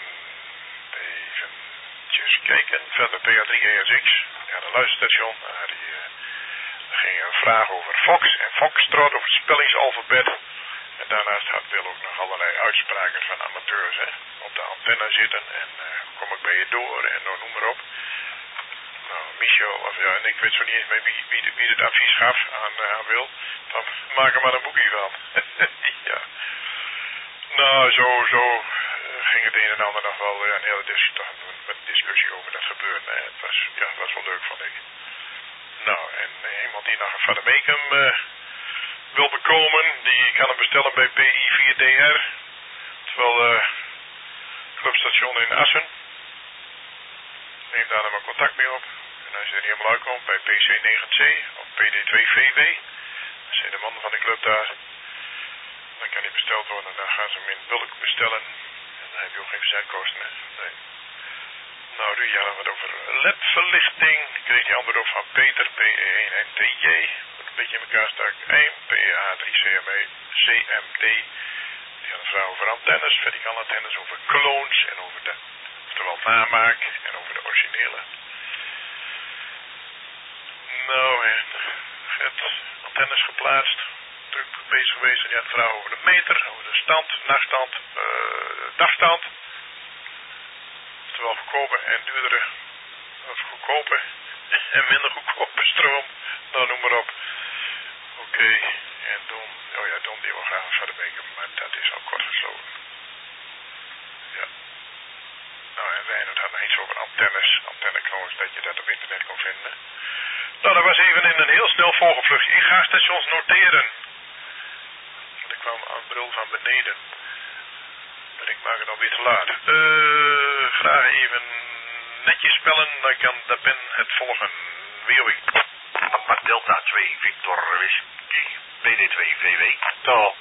even kijken. Verder PA3ESX. Ja, de luisterstation. Er ging een vraag over Fox en Foxtrot, over het spellingsalfabet. En daarnaast had Wil ook nog allerlei uitspraken van amateurs, hè. Op de antenne zitten en kom ik bij je door en noem maar op. Nou, Michel, en ik weet zo niet eens meer wie het advies gaf aan Wil. Van, maak er maar een boekje van. Ja. Nou, zo ging het een en ander nog wel een hele discussie over dat gebeuren. Het was wel leuk, vond ik. Nou, en iemand die nog een Van de Meekum wil bekomen, die kan hem bestellen bij PI4DR. Terwijl clubstation in Assen. Neem daar dan maar contact mee op. En als je er niet helemaal uitkomt bij PC9C of PD2VW, dat zijn de mannen van de club daar. Dan kan hij besteld worden en dan gaan ze hem in bulk bestellen. En dan heb je ook geen verzendkosten. Nee. Nou, nu hadden we het over LED-verlichting. Ik kreeg die antwoord op van Peter, PE1 en TJ. Een beetje in elkaar stak. 1, PEA3CMD. Die had een vraag over antennes, verticale antennes, over clones en over de, oftewel namaak en over de originele. Nou, en het antennes geplaatst. Druk bezig geweest en die had een vraag over de meter, over de stand, nachtstand, dagstand. Oftewel goedkope en duurdere, of goedkope en minder goedkope stroom. Nou, noem maar op. Oké, en Don die wil graag van de beker, maar dat is al kort gesloten. Ja. Nou, en Reinhard had nog iets over antennes, antenneknoons, dat je dat op internet kon vinden. Nou, dat was even in een heel snel volgevluchtje. Ik ga stations noteren. Want ik kwam aan het brul van beneden. Maar ik maak het alweer te laat. Graag even netjes spellen, dan kan de pen het volgen. WOW. Papa Delta 2 Victor Whisky PD2 VW. Tal.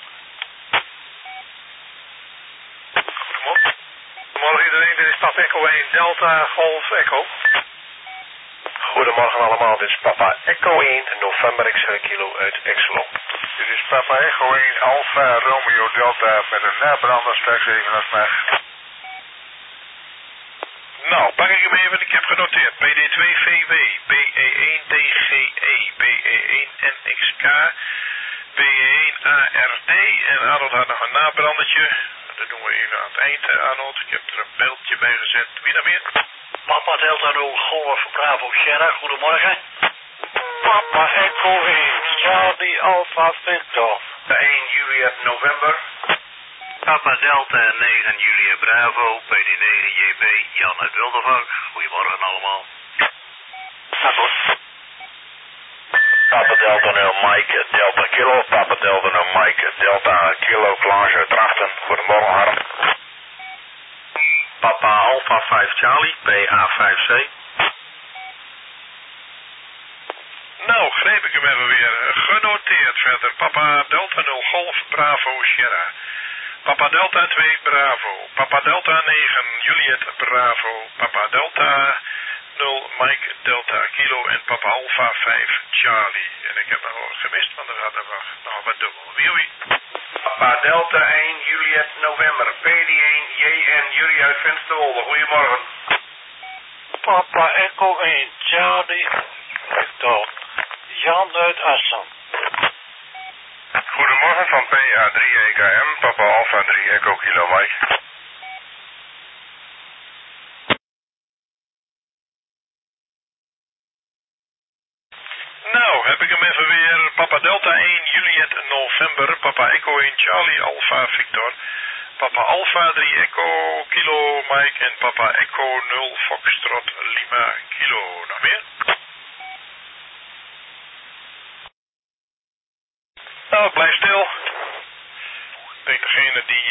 Goedemorgen iedereen, dit is Papa Echo 1 Delta Golf Echo. Goedemorgen allemaal, dit is Papa Echo 1 November X Kilo uit Exelon. Dit is Papa Echo 1 Alpha Romeo Delta met een nabrander, straks even als mag. Nou, pak ik hem even, ik heb genoteerd. PD2VW, PE1TGE, PE1NXK, PE1ARD en Arnold had nog een nabrandertje. Dat doen we even aan het eind, Arnold. Ik heb er een beeldje bij gezet. Wie dan meer? Papa Delta 0 Golf Bravo Sierra, goedemorgen. Papa Echo 1 Charlie Alpha Victor. 1 Juliet November. Papa Delta 9 Julia Bravo, PD9 JB, Jan uit Wildervank. Goedemorgen allemaal. Papa Delta 0 Mike Delta Kilo, Papa Delta 0 Mike Delta Kilo, Klaas uit Drachten. Goedemorgen Harm. Papa Alpha 5 Charlie, PA5C. Nou, greep ik hem even weer. Genoteerd verder. Papa Delta 0 Golf Bravo Sierra. Papa Delta 2 Bravo. Papa Delta 9 Juliet Bravo. Papa Delta 0 Mike Delta Kilo en Papa Alpha 5 Charlie. En ik heb nog gemist, want er gaat er nog wat dubbel. Wie? Papa Delta 1 Juliet November. PD1 JN Jury uit Vensterwolde. Goedemorgen. Papa Echo 1 Charlie Victor Jan uit Assen. Goedemorgen van PA3 EKM. Papa Alpha 3 Echo Kilo Mike. Nou, heb ik hem even weer. Papa Delta 1 Juliet November. Papa Echo 1 Charlie Alpha Victor. Papa Alpha 3 Echo Kilo Mike en Papa Echo 0 Foxtrot Lima Kilo. Nog meer? Nou, blijf stil. Ik denk degene die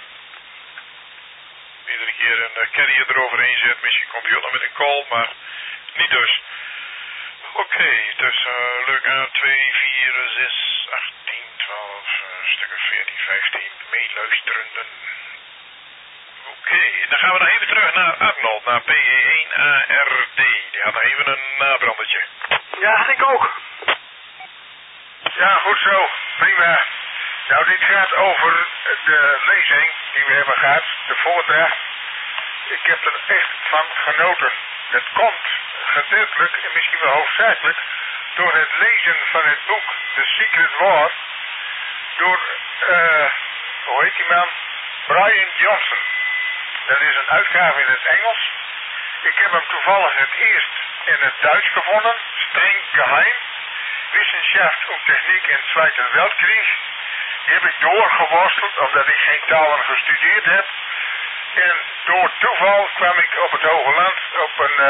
iedere keer een carrier eroverheen zet. Misschien komt hij ook nog met een call, maar niet dus. Oké, dus leuk aan 2, 4, 6, 18, 12, stukken 14, 15 meeluisterenden. Oké, dan gaan we nog even terug naar Arnold, naar PE1ARD. Die had nog even een nabrandertje. Ja, had ik ook. Ja, goed zo. Prima. Nou, dit gaat over de lezing die we hebben gehad, de voordracht. Ik heb er echt van genoten. Het komt gedeeltelijk en misschien wel hoofdzakelijk door het lezen van het boek The Secret War door, hoe heet die man? Brian Johnson. Dat is een uitgave in het Engels. Ik heb hem toevallig het eerst in het Duits gevonden, streng geheim. Wissenschaft und Techniek in de Tweede Weltkrieg. Die heb ik doorgeworsteld omdat ik geen talen gestudeerd heb. En door toeval kwam ik op het Hoge Land op een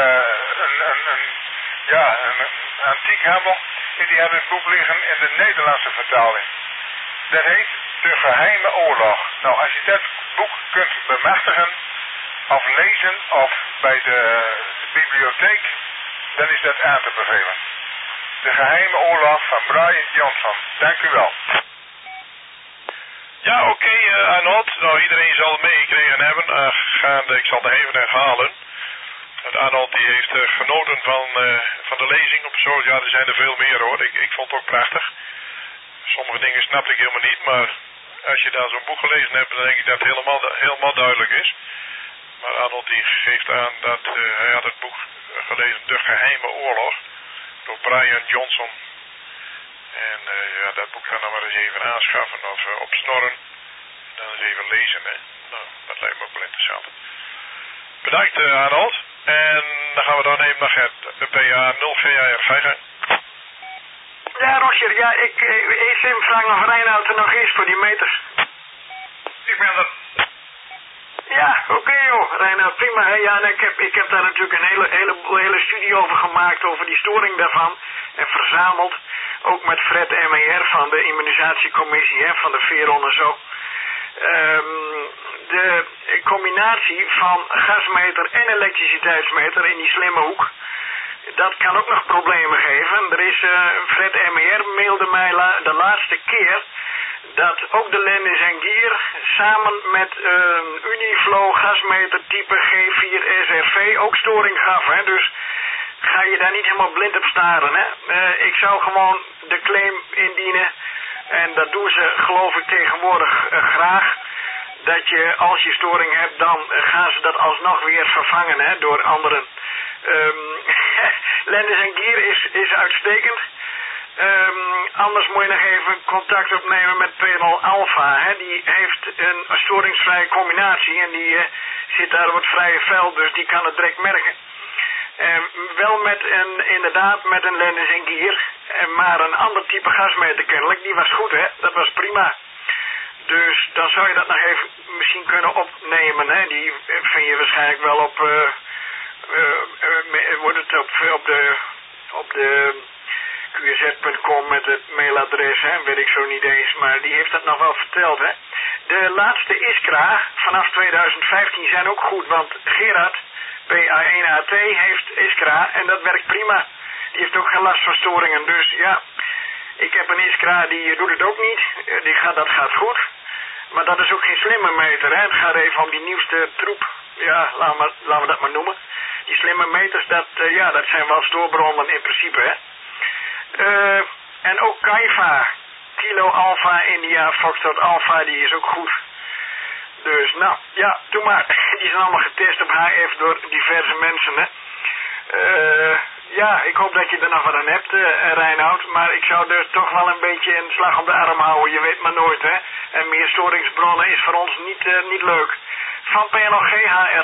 antiekhandel. En die had het boek liggen in de Nederlandse vertaling. Dat heet De Geheime Oorlog. Nou, als je dat boek kunt bemachtigen, of lezen, of bij de bibliotheek, dan is dat aan te bevelen. De Geheime Oorlog van Brian Johnson. Dank u wel. Ja, oké, Arnold. Nou, iedereen zal het meegekregen hebben. Ik zal het even herhalen. Arnold die heeft genoten van de lezing op zo. Ja, er zijn er veel meer hoor. Ik vond het ook prachtig. Sommige dingen snapte ik helemaal niet, maar als je daar zo'n boek gelezen hebt, dan denk ik dat het helemaal duidelijk is. Maar Arnold die geeft aan dat hij had het boek gelezen De Geheime Oorlog door Brian Johnson. En ja, dat boek gaan we maar eens even aanschaffen of opsnorren. En dan eens even lezen, hè. Nou, dat lijkt me ook wel interessant. Bedankt, Arnold. En dan gaan we dan even naar Gert. De PA 0 GR. Ga je gang. Ja, Roger, ja, ik eerst even vragen of Reinoud er nog is voor die meters. Ik ben er. Ja, oké joh, Reinoud, prima. Hè? Ja, en ik heb daar natuurlijk een hele studie over gemaakt, over die storing daarvan. En verzameld, ook met Fred MER van de immunisatiecommissie, hè, van de Veron en zo. De combinatie van gasmeter en elektriciteitsmeter in die slimme hoek, dat kan ook nog problemen geven. Er is, Fred MER mailde mij de laatste keer dat ook de Lendis en Gier samen met Uniflow gasmeter type G4 SRV ook storing gaf. Hè? Dus ga je daar niet helemaal blind op staren. Hè? Ik zou gewoon de claim indienen. En dat doen ze geloof ik tegenwoordig graag. Dat je als je storing hebt, dan gaan ze dat alsnog weer vervangen, hè, door anderen. Lendis en Gier is uitstekend. Anders moet je nog even contact opnemen met Penal Alpha. Hè. Die heeft een storingsvrije combinatie en die zit daar op het vrije veld, dus die kan het direct merken. Wel inderdaad met een Lendis en Gier, maar een ander type gasmeter kennelijk, die was goed hè, dat was prima. Dus dan zou je dat nog even misschien kunnen opnemen. Hè? Die vind je waarschijnlijk wel op... wordt het op de qz.com met het mailadres, hè? Weet ik zo niet eens. Maar die heeft dat nog wel verteld, hè. De laatste Iskra vanaf 2015 zijn ook goed. Want Gerard, PA1AT, heeft Iskra en dat werkt prima. Die heeft ook geen last van storingen. Dus ja, ik heb een Iskra die doet het ook niet. Dat gaat goed. Maar dat is ook geen slimme meter, hè. Het gaat even om die nieuwste troep. Ja, laten we dat maar noemen. Die slimme meters, dat zijn wel stoorbronnen in principe, hè. En ook Kaifa, Kilo Alpha India Foxtrot Alpha, die is ook goed. Dus nou, ja, doe maar. Die zijn allemaal getest op HF door diverse mensen, hè. Ja, ik hoop dat je er nog wat aan hebt, Reinoud. Maar ik zou er toch wel een beetje een slag om de arm houden. Je weet maar nooit, hè. En meer storingsbronnen is voor ons niet leuk. Van PNOG HR.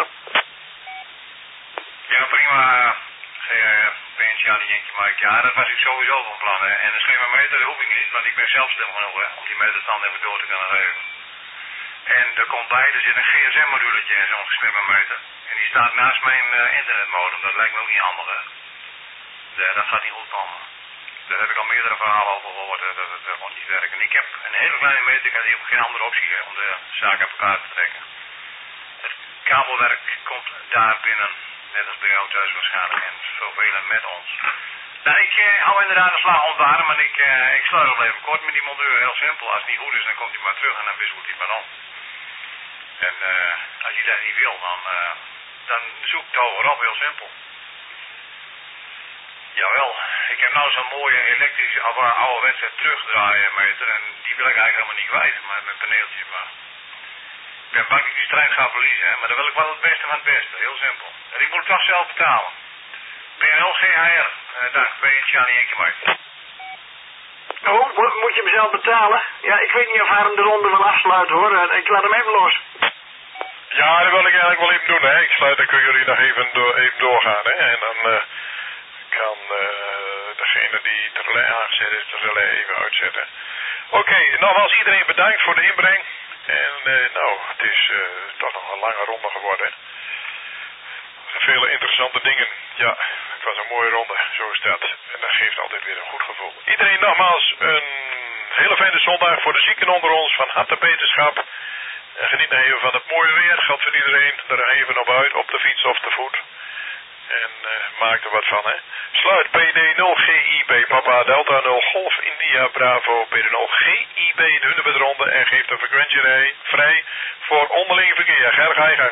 Ja, prima. PNCA die Yankee Mike. Ja, dat was ik sowieso van plan. Hè. En een slimme meter hoef ik niet, want ik ben zelf slim genoeg, hè, om die meterstand even door te kunnen geven. En er komt bij, er zit een GSM-moduletje in zo'n slimme meter. En die staat naast mijn internetmodem. Dat lijkt me ook niet handig, hè. Dat gaat niet goed komen. Daar heb ik al meerdere verhalen over gehoord, dat het gewoon niet werkt. En ik heb een hele kleine meter, ik heb geen andere optie om de zaak uit elkaar te trekken. Het kabelwerk komt daar binnen. Net als bij jou thuis waarschijnlijk en zoveel met ons. Nou, ik hou inderdaad een slag om de arm en ik sluit wel even kort met die monteur. Heel simpel. Als het niet goed is, dan komt hij maar terug en dan wisselt hij maar om. En als je dat niet wil, dan zoek het hoger op. Heel simpel. Jawel. Ik heb nou zo'n mooie elektrische ouderwetse terugdraaienmeter en die wil ik eigenlijk helemaal niet kwijt. Maar met paneeltjes maar. Ik ben bang dat ik die strijd ga verliezen, hè? Maar dan wil ik wel het beste van het beste. Heel simpel. En ik moet het toch zelf betalen. PNL GHR. Dank. PNCA niet Yankee Mike. Oh, moet je hem zelf betalen? Ja, ik weet niet of hij hem de ronde wil afsluiten, hoor. Ik laat hem even los. Ja, dat wil ik eigenlijk wel even doen, hè. Dan kunnen jullie nog even doorgaan, hè. En dan kan degene die het relais aangezet is, de relais even uitzetten. Oké, nogmaals iedereen bedankt voor de inbreng. En het is toch nog een lange ronde geworden. Vele interessante dingen. Ja, het was een mooie ronde, zo is dat. En dat geeft altijd weer een goed gevoel. Iedereen nogmaals een hele fijne zondag voor de zieken onder ons. Van harte beterschap. En geniet nog even van het mooie weer. Geldt voor iedereen. Er even op uit, op de fiets of te voet. En maak er wat van, hè. Sluit PD 0 GIB Papa Delta 0 Golf India Bravo PD 0 GIB de Hunebedronde en geeft de frequentie vrij voor onderling verkeer. Ga je gang.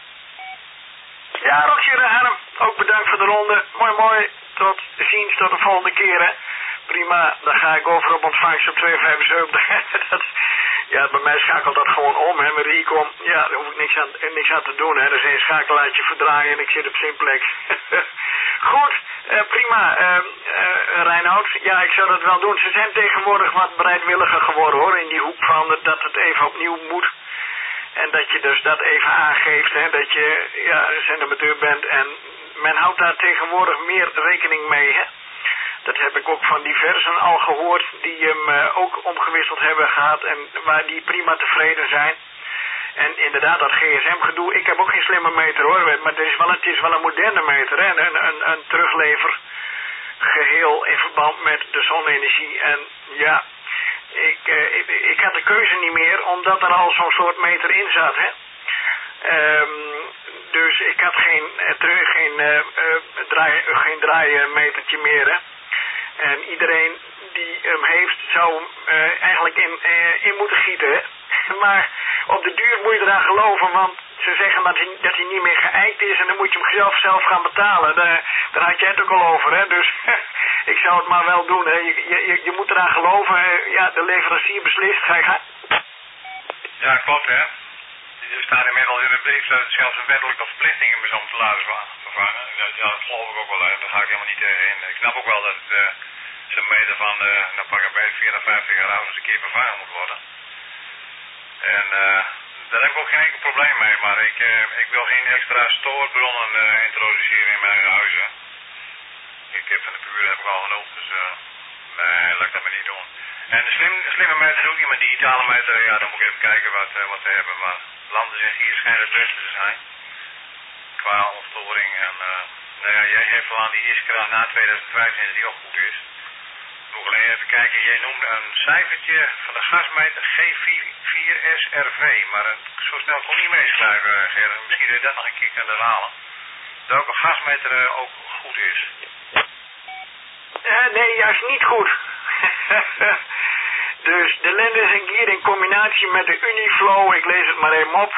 Ja, Roxy Harm, ook bedankt voor de ronde. Mooi. Tot ziens, tot de volgende keer, hè. Prima, dan ga ik over op ontvangst op 275. Ja, bij mij schakelt dat gewoon om, hè, met Recom. Ja, daar hoef ik niks aan te doen, hè. Er is een schakelaartje verdraaien en ik zit op Simplex. Goed, prima, Reinoud. Ja, ik zou dat wel doen. Ze zijn tegenwoordig wat bereidwilliger geworden, hoor, in die hoek van dat het even opnieuw moet. En dat je dus dat even aangeeft, hè, dat je zendamateur bent. En men houdt daar tegenwoordig meer rekening mee, hè. Dat heb ik ook van diversen al gehoord die hem ook omgewisseld hebben gehad en waar die prima tevreden zijn. En inderdaad, dat GSM-gedoe, ik heb ook geen slimme meter, hoor, maar het is wel een moderne meter, hè, een teruglever geheel in verband met de zonne-energie. En ja, ik had de keuze niet meer, omdat er al zo'n soort meter in zat, hè. Dus ik had geen draaimetertje meer, hè. En iedereen die hem heeft, zou hem eigenlijk in moeten gieten, hè. Maar op de duur moet je eraan geloven, want ze zeggen dat hij niet meer geëikt is en dan moet je hem zelf gaan betalen. Daar had jij het ook al over, hè. Dus ik zou het maar wel doen, hè. Je moet eraan geloven, ja, de leverancier beslist. Ga je gaan? Ja, klopt, hè. Er staat inmiddels in de brief dat het zelfs een wettelijke verplichting is om te laten vervangen. Ja, dat geloof ik ook wel, hè. Daar ga ik helemaal niet tegen in. Ik snap ook wel dat zijn meter van, nou pak ik bij 54 jaar oud eens een keer vervangen moet worden. En daar heb ik ook geen enkel probleem mee, maar ik wil geen extra stoorbronnen introduceren in mijn eigen huis, hè. Ik heb van de buren heb ik al genoeg, dus nee, laat ik dat maar niet doen. En de slimme meter ook niet, maar digitale meter, ja, dan moet ik even kijken wat we hebben. Maar landen zich hier schijnt het beste te zijn. Qua ontstoring en, nou ja, jij geeft wel aan die eerste keer na 2025 die ook goed is. Ik moet alleen even kijken, jij noemde een cijfertje van de gasmeter G4SRV, maar zo snel kon niet meeschrijven, Gerrit. Misschien dat je dat nog een keer kan herhalen. Welke gasmeter ook goed is. Nee, juist niet goed. Dus de Lenders en Gier in combinatie met de Uniflow, ik lees het maar even op,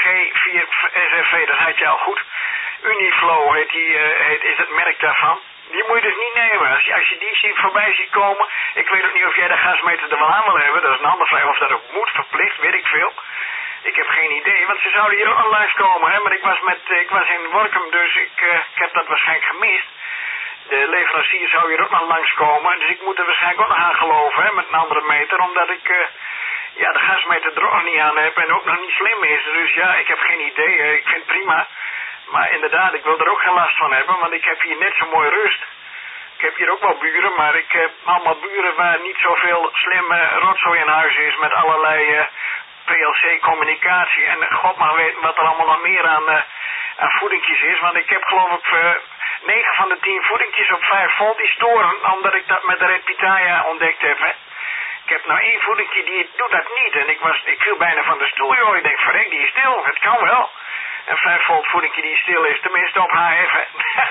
G4SRV, dat had je al goed. Uniflow is het merk daarvan. Die moet je dus niet nemen. Als je die voorbij ziet komen, ik weet ook niet of jij de gasmeter er wel aan wil hebben, dat is een andere vraag, of dat ook moet, verplicht, weet ik veel. Ik heb geen idee, want ze zouden hier ook nog langs komen, hè, maar ik was in Workum, dus ik heb dat waarschijnlijk gemist. De leverancier zou hier ook nog langskomen, dus ik moet er waarschijnlijk ook nog aan geloven, hè, met een andere meter, omdat ik de gasmeter er ook nog niet aan heb en ook nog niet slim is. Dus ja, ik heb geen idee, ik vind het prima. Maar inderdaad, ik wil er ook geen last van hebben, want ik heb hier net zo mooi rust. Ik heb hier ook wel buren, maar ik heb allemaal buren waar niet zoveel slimme rotzooi in huis is met allerlei PLC-communicatie. En God mag weten wat er allemaal nog meer aan voedingjes is, want ik heb geloof ik 9 van de 10 voedingjes op 5 volt die storen, omdat ik dat met de Red Pitaya ontdekt heb, hè. Ik heb nou 1 voedingje die doet dat niet en ik viel bijna van de stoel, joh. Ik denk, verrek, die is stil, het kan wel. En 5 volt voedingje die stil is, tenminste op HF, hè.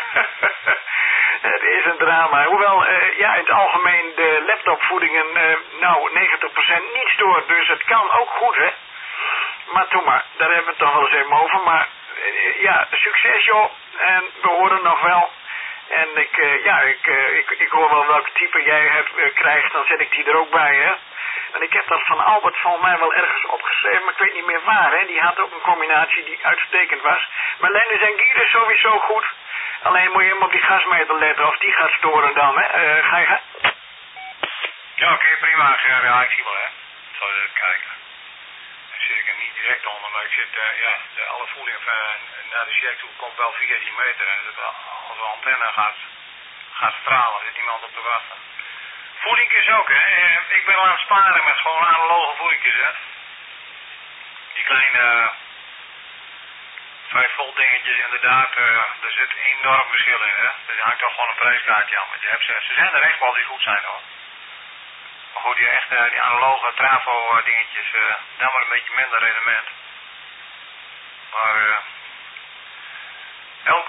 Het is een drama. Hoewel, in het algemeen de laptopvoedingen 90% niet stoort, dus het kan ook goed, hè. Maar toen maar, daar hebben we het toch wel eens even over, maar succes, joh. En we horen nog wel. En ik hoor wel welke type jij krijgt, dan zet ik die er ook bij, hè. En ik heb dat van Albert volgens mij wel ergens opgeschreven, maar ik weet niet meer waar, hè. Die had ook een combinatie die uitstekend was. Maar Lenders en Gier is sowieso goed. Alleen moet je hem op die gasmeter letten, of die gaat storen dan, hè. Ga je gaan? Ja, oké, prima. Ja, ik zie wel, hè. Ik zal even kijken. Dan zit ik er niet direct onder, maar ik zit, alle voeding naar de check toe komt wel via die meter. En als de antenne gaat stralen, zit niemand op te wachten. Voedingjes ook, hè. Ik ben al aan het sparen met gewoon analoge voedingjes, hè. Die kleine 5 volt dingetjes, inderdaad, er zit enorm verschil in, hè. Dus je hangt toch gewoon een prijskaartje aan. Want je hebt ze zijn er echt wel die goed zijn, hoor. Maar goed, die analoge trafo dingetjes, dan maar een beetje minder rendement. Maar elk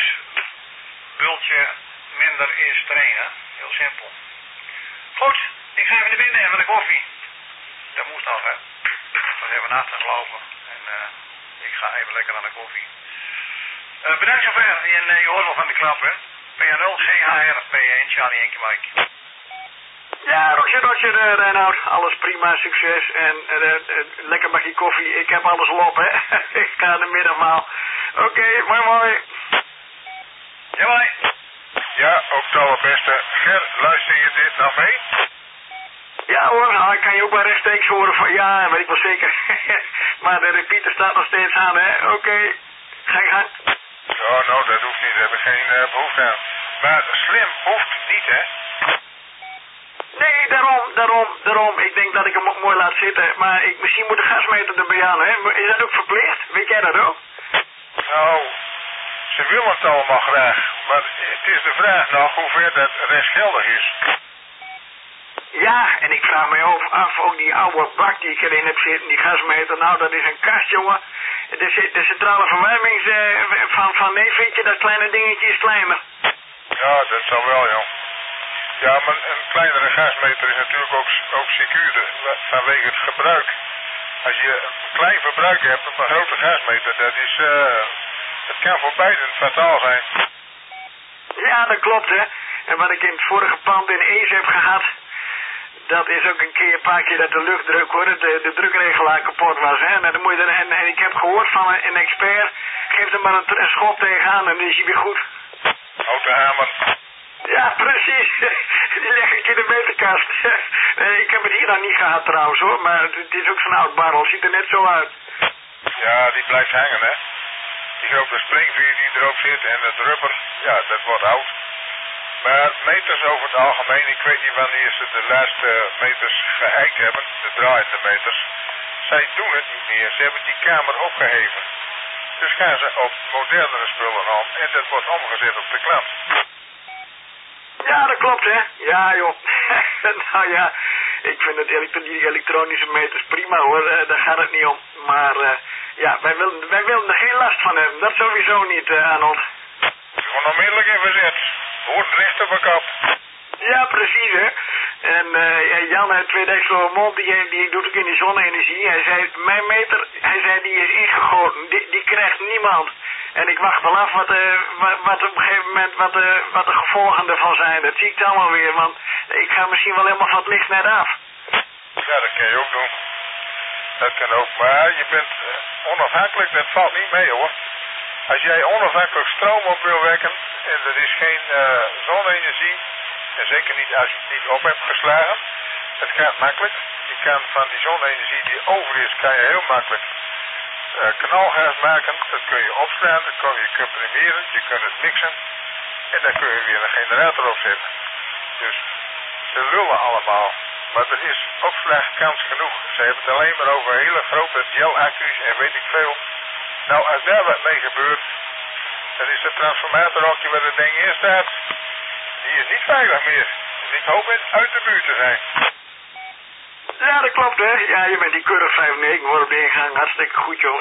ruisbultje minder is trainen. Heel simpel. Goed, ik ga even naar binnen met de koffie. Dat moest nog, hè. Ik was even naast gaan lopen. En ik ga even lekker aan de koffie. Bedankt zover. En je hoort wel van de klap, hè. PA0, CHR, P1, Charlie, Enke, Mike. Ja, Roger, Reinoud. Alles prima, succes. En lekker bakje koffie. Ik heb alles al op, hè. Ik ga de middagmaal. Oké, mooi. Ja, mooi. Ja, ook het allerbeste. Ger, luister je dit nou mee? Ja hoor, ik kan je ook wel rechtstreeks horen van ja, weet ik wel zeker. Maar de repeater staat nog steeds aan, hè. Oké, ga je gang. Oh, nou, dat hoeft niet. Daar heb ik geen behoefte aan. Maar slim hoeft niet, hè? Nee, daarom. Ik denk dat ik hem ook mooi laat zitten. Maar misschien moet de gasmeter erbij aan, hè. Is dat ook verplicht? Weet jij dat ook? Nou, ze willen het allemaal graag. Maar het is de vraag nog hoe ver dat rechtsgeldig is. Ja, en ik vraag me af, ook die oude bak die ik erin heb zitten, die gasmeter, nou dat is een kast, jongen. De centrale verwarming van nee, vind je dat kleine dingetje is kleiner? Ja, dat zou wel, joh. Ja, maar een kleinere gasmeter is natuurlijk ook secuurder vanwege het gebruik. Als je een klein verbruik hebt op een grote gasmeter, dat kan voor beiden fataal zijn. Ja, dat klopt, hè. En wat ik in het vorige pand in Ees heb gehad, dat is ook een paar keer dat de luchtdruk, hoor, de drukregelaar kapot was, hè. Nou, dan moet je en ik heb gehoord van een expert, geef er maar een schop tegenaan en dan is hij weer goed. Autohamer. Ja, precies. Die leg ik in de meterkast. Ik heb het hier nog niet gehad trouwens, hoor, maar het is ook zo'n oud barrel, ziet er net zo uit. Ja, die blijft hangen, hè. Die grote springvuur die erop zit en het rubber, ja, dat wordt oud. Maar meters over het algemeen, ik weet niet wanneer ze de laatste meters geëikt hebben, de draaiende meters. Zij doen het niet meer, ze hebben die kamer opgeheven. Dus gaan ze op modernere spullen om en dat wordt omgezet op de klant. Ja, dat klopt, hè. Ja, joh. Nou ja, ik vind die elektronische meters prima, hoor. Daar gaat het niet om. Maar ja, wij willen er geen last van hebben. Dat sowieso niet, Arnold. Gewoon onmiddellijk in verzet. Hoort recht op elkaar. Ja, precies, hè. En Jan uit Tweedijksloermond, die doet ook in die zonne-energie. Hij zei, mijn meter, die is ingegoten. Die krijgt niemand. En ik wacht wel af wat op een gegeven moment, wat de gevolgen ervan zijn. Dat zie ik dan wel weer, want ik ga misschien wel helemaal van het licht net af. Ja, dat kan je ook doen. Dat kan ook, maar je bent onafhankelijk, dat valt niet mee, hoor. Als jij onafhankelijk stroom op wil wekken en er is geen zonne-energie, en zeker niet als je het niet op hebt geslagen, het gaat makkelijk. Je kan van die zonne-energie die over is, kan je heel makkelijk knalgas maken. Dat kun je opslaan, dat kun je comprimeren, je kunt het mixen en dan kun je weer een generator opzetten. Dus ze lullen allemaal, maar er is opslagkans genoeg. Ze hebben het alleen maar over hele grote gel-accu's en weet ik veel. Nou, als daar wat mee gebeurt, dan is het transformatorhokje waar het ding in staat, die is niet veilig meer. En ik hoop het uit de buurt te zijn. Ja, dat klopt, hè. Ja, je bent die keurig 95 voor op de ingang. Hartstikke goed, joh.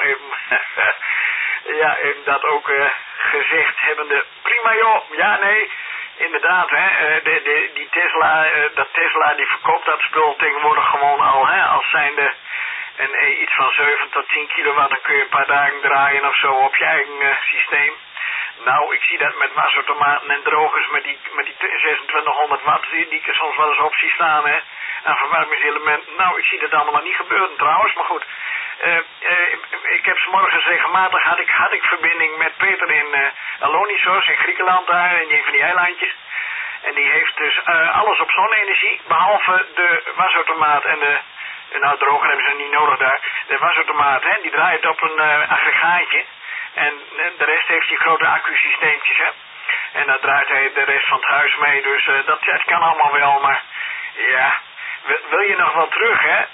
Even dat ook gezegd hebbende. Prima, joh. Ja, nee. Inderdaad, hè. Die Tesla, dat Tesla die verkoopt dat spul tegenwoordig gewoon al, hè. Als zijnde iets van 7 tot 10 kilowatt. Dan kun je een paar dagen draaien of zo op je eigen systeem. Nou, ik zie dat met wasautomaten en drogers met die 2600 watt die ik er soms wel eens op zie staan, hè. Aan verwarmingselementen. Nou, ik zie dat allemaal niet gebeuren trouwens, maar goed. Ik heb 's morgens regelmatig had ik verbinding met Peter in Alonissos in Griekenland daar, in een van die eilandjes. En die heeft dus alles op zonne-energie, behalve de wasautomaat en de droger hebben ze niet nodig daar. De wasautomaat, hè, die draait op een aggregaatje. En de rest heeft die grote accusysteempjes, hè. En daar draait hij de rest van het huis mee, dus dat kan allemaal wel, maar ja, wil je nog wel terug, hè?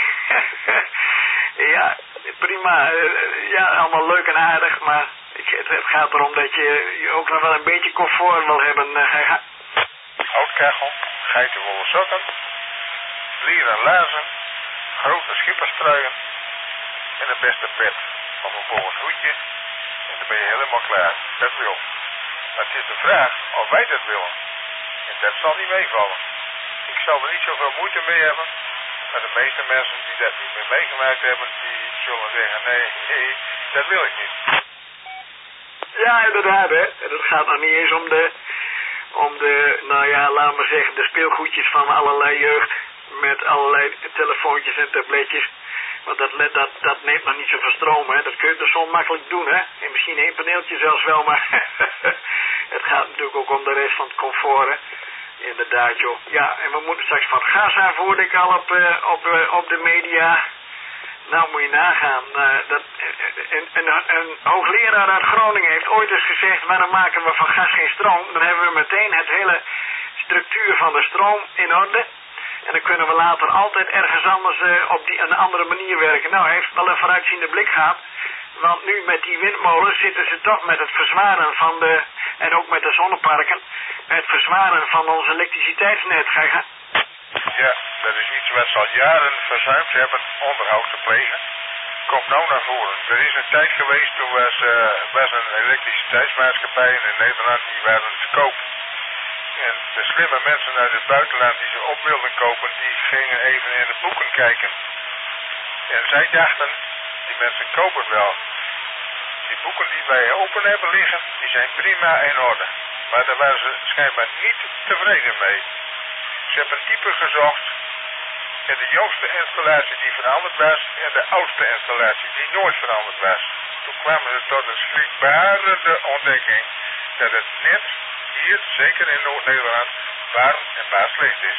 Ja, prima, ja, allemaal leuk en aardig, maar het gaat erom dat je ook nog wel een beetje comfort wil hebben. Houtkachel, geitenwolle sokken, leren laarzen, grote schipperstruien en het beste bed of een boven hoedje. En dan ben je helemaal klaar. Dat wil. Maar het is de vraag of wij dat willen. En dat zal niet meevallen. Ik zal er niet zoveel moeite mee hebben. Maar de meeste mensen die dat niet meer meegemaakt hebben, die zullen zeggen, nee, dat wil ik niet. Ja, inderdaad, hè. Het gaat nog niet eens om de, nou ja, laten we zeggen, de speelgoedjes van allerlei jeugd. Met allerlei telefoontjes en tabletjes. Want dat neemt nog niet zoveel stroom, hè. Dat kun je dus zo makkelijk doen, hè. En misschien 1 paneeltje zelfs wel, maar het gaat natuurlijk ook om de rest van het comfort, hè. Inderdaad, joh. Ja, en we moeten straks van het gas aan, voerde ik al op de media. Nou, moet je nagaan. Een hoogleraar uit Groningen heeft ooit eens gezegd, waarom maken we van gas geen stroom? Dan hebben we meteen het hele structuur van de stroom in orde. En dan kunnen we later altijd ergens anders op een andere manier werken. Nou, hij heeft wel een vooruitziende blik gehad. Want nu met die windmolens zitten ze toch met het verzwaren van en ook met de zonneparken, het verzwaren van ons elektriciteitsnet. Ja, dat is iets wat ze al jaren verzuimd hebben onderhoud te plegen. Komt nou naar voren. Er is een tijd geweest, toen was een elektriciteitsmaatschappij in Nederland, die waren te koop. En de slimme mensen uit het buitenland die ze op wilden kopen, die gingen even in de boeken kijken. En zij dachten, die mensen kopen het wel. Die boeken die wij open hebben liggen, die zijn prima in orde. Maar daar waren ze schijnbaar niet tevreden mee. Ze hebben een type gezocht en de jongste installatie die veranderd was en de oudste installatie die nooit veranderd was. Toen kwamen ze tot een schrikbarende ontdekking dat het net hier, zeker in Noord-Nederland, warm en baar slecht is.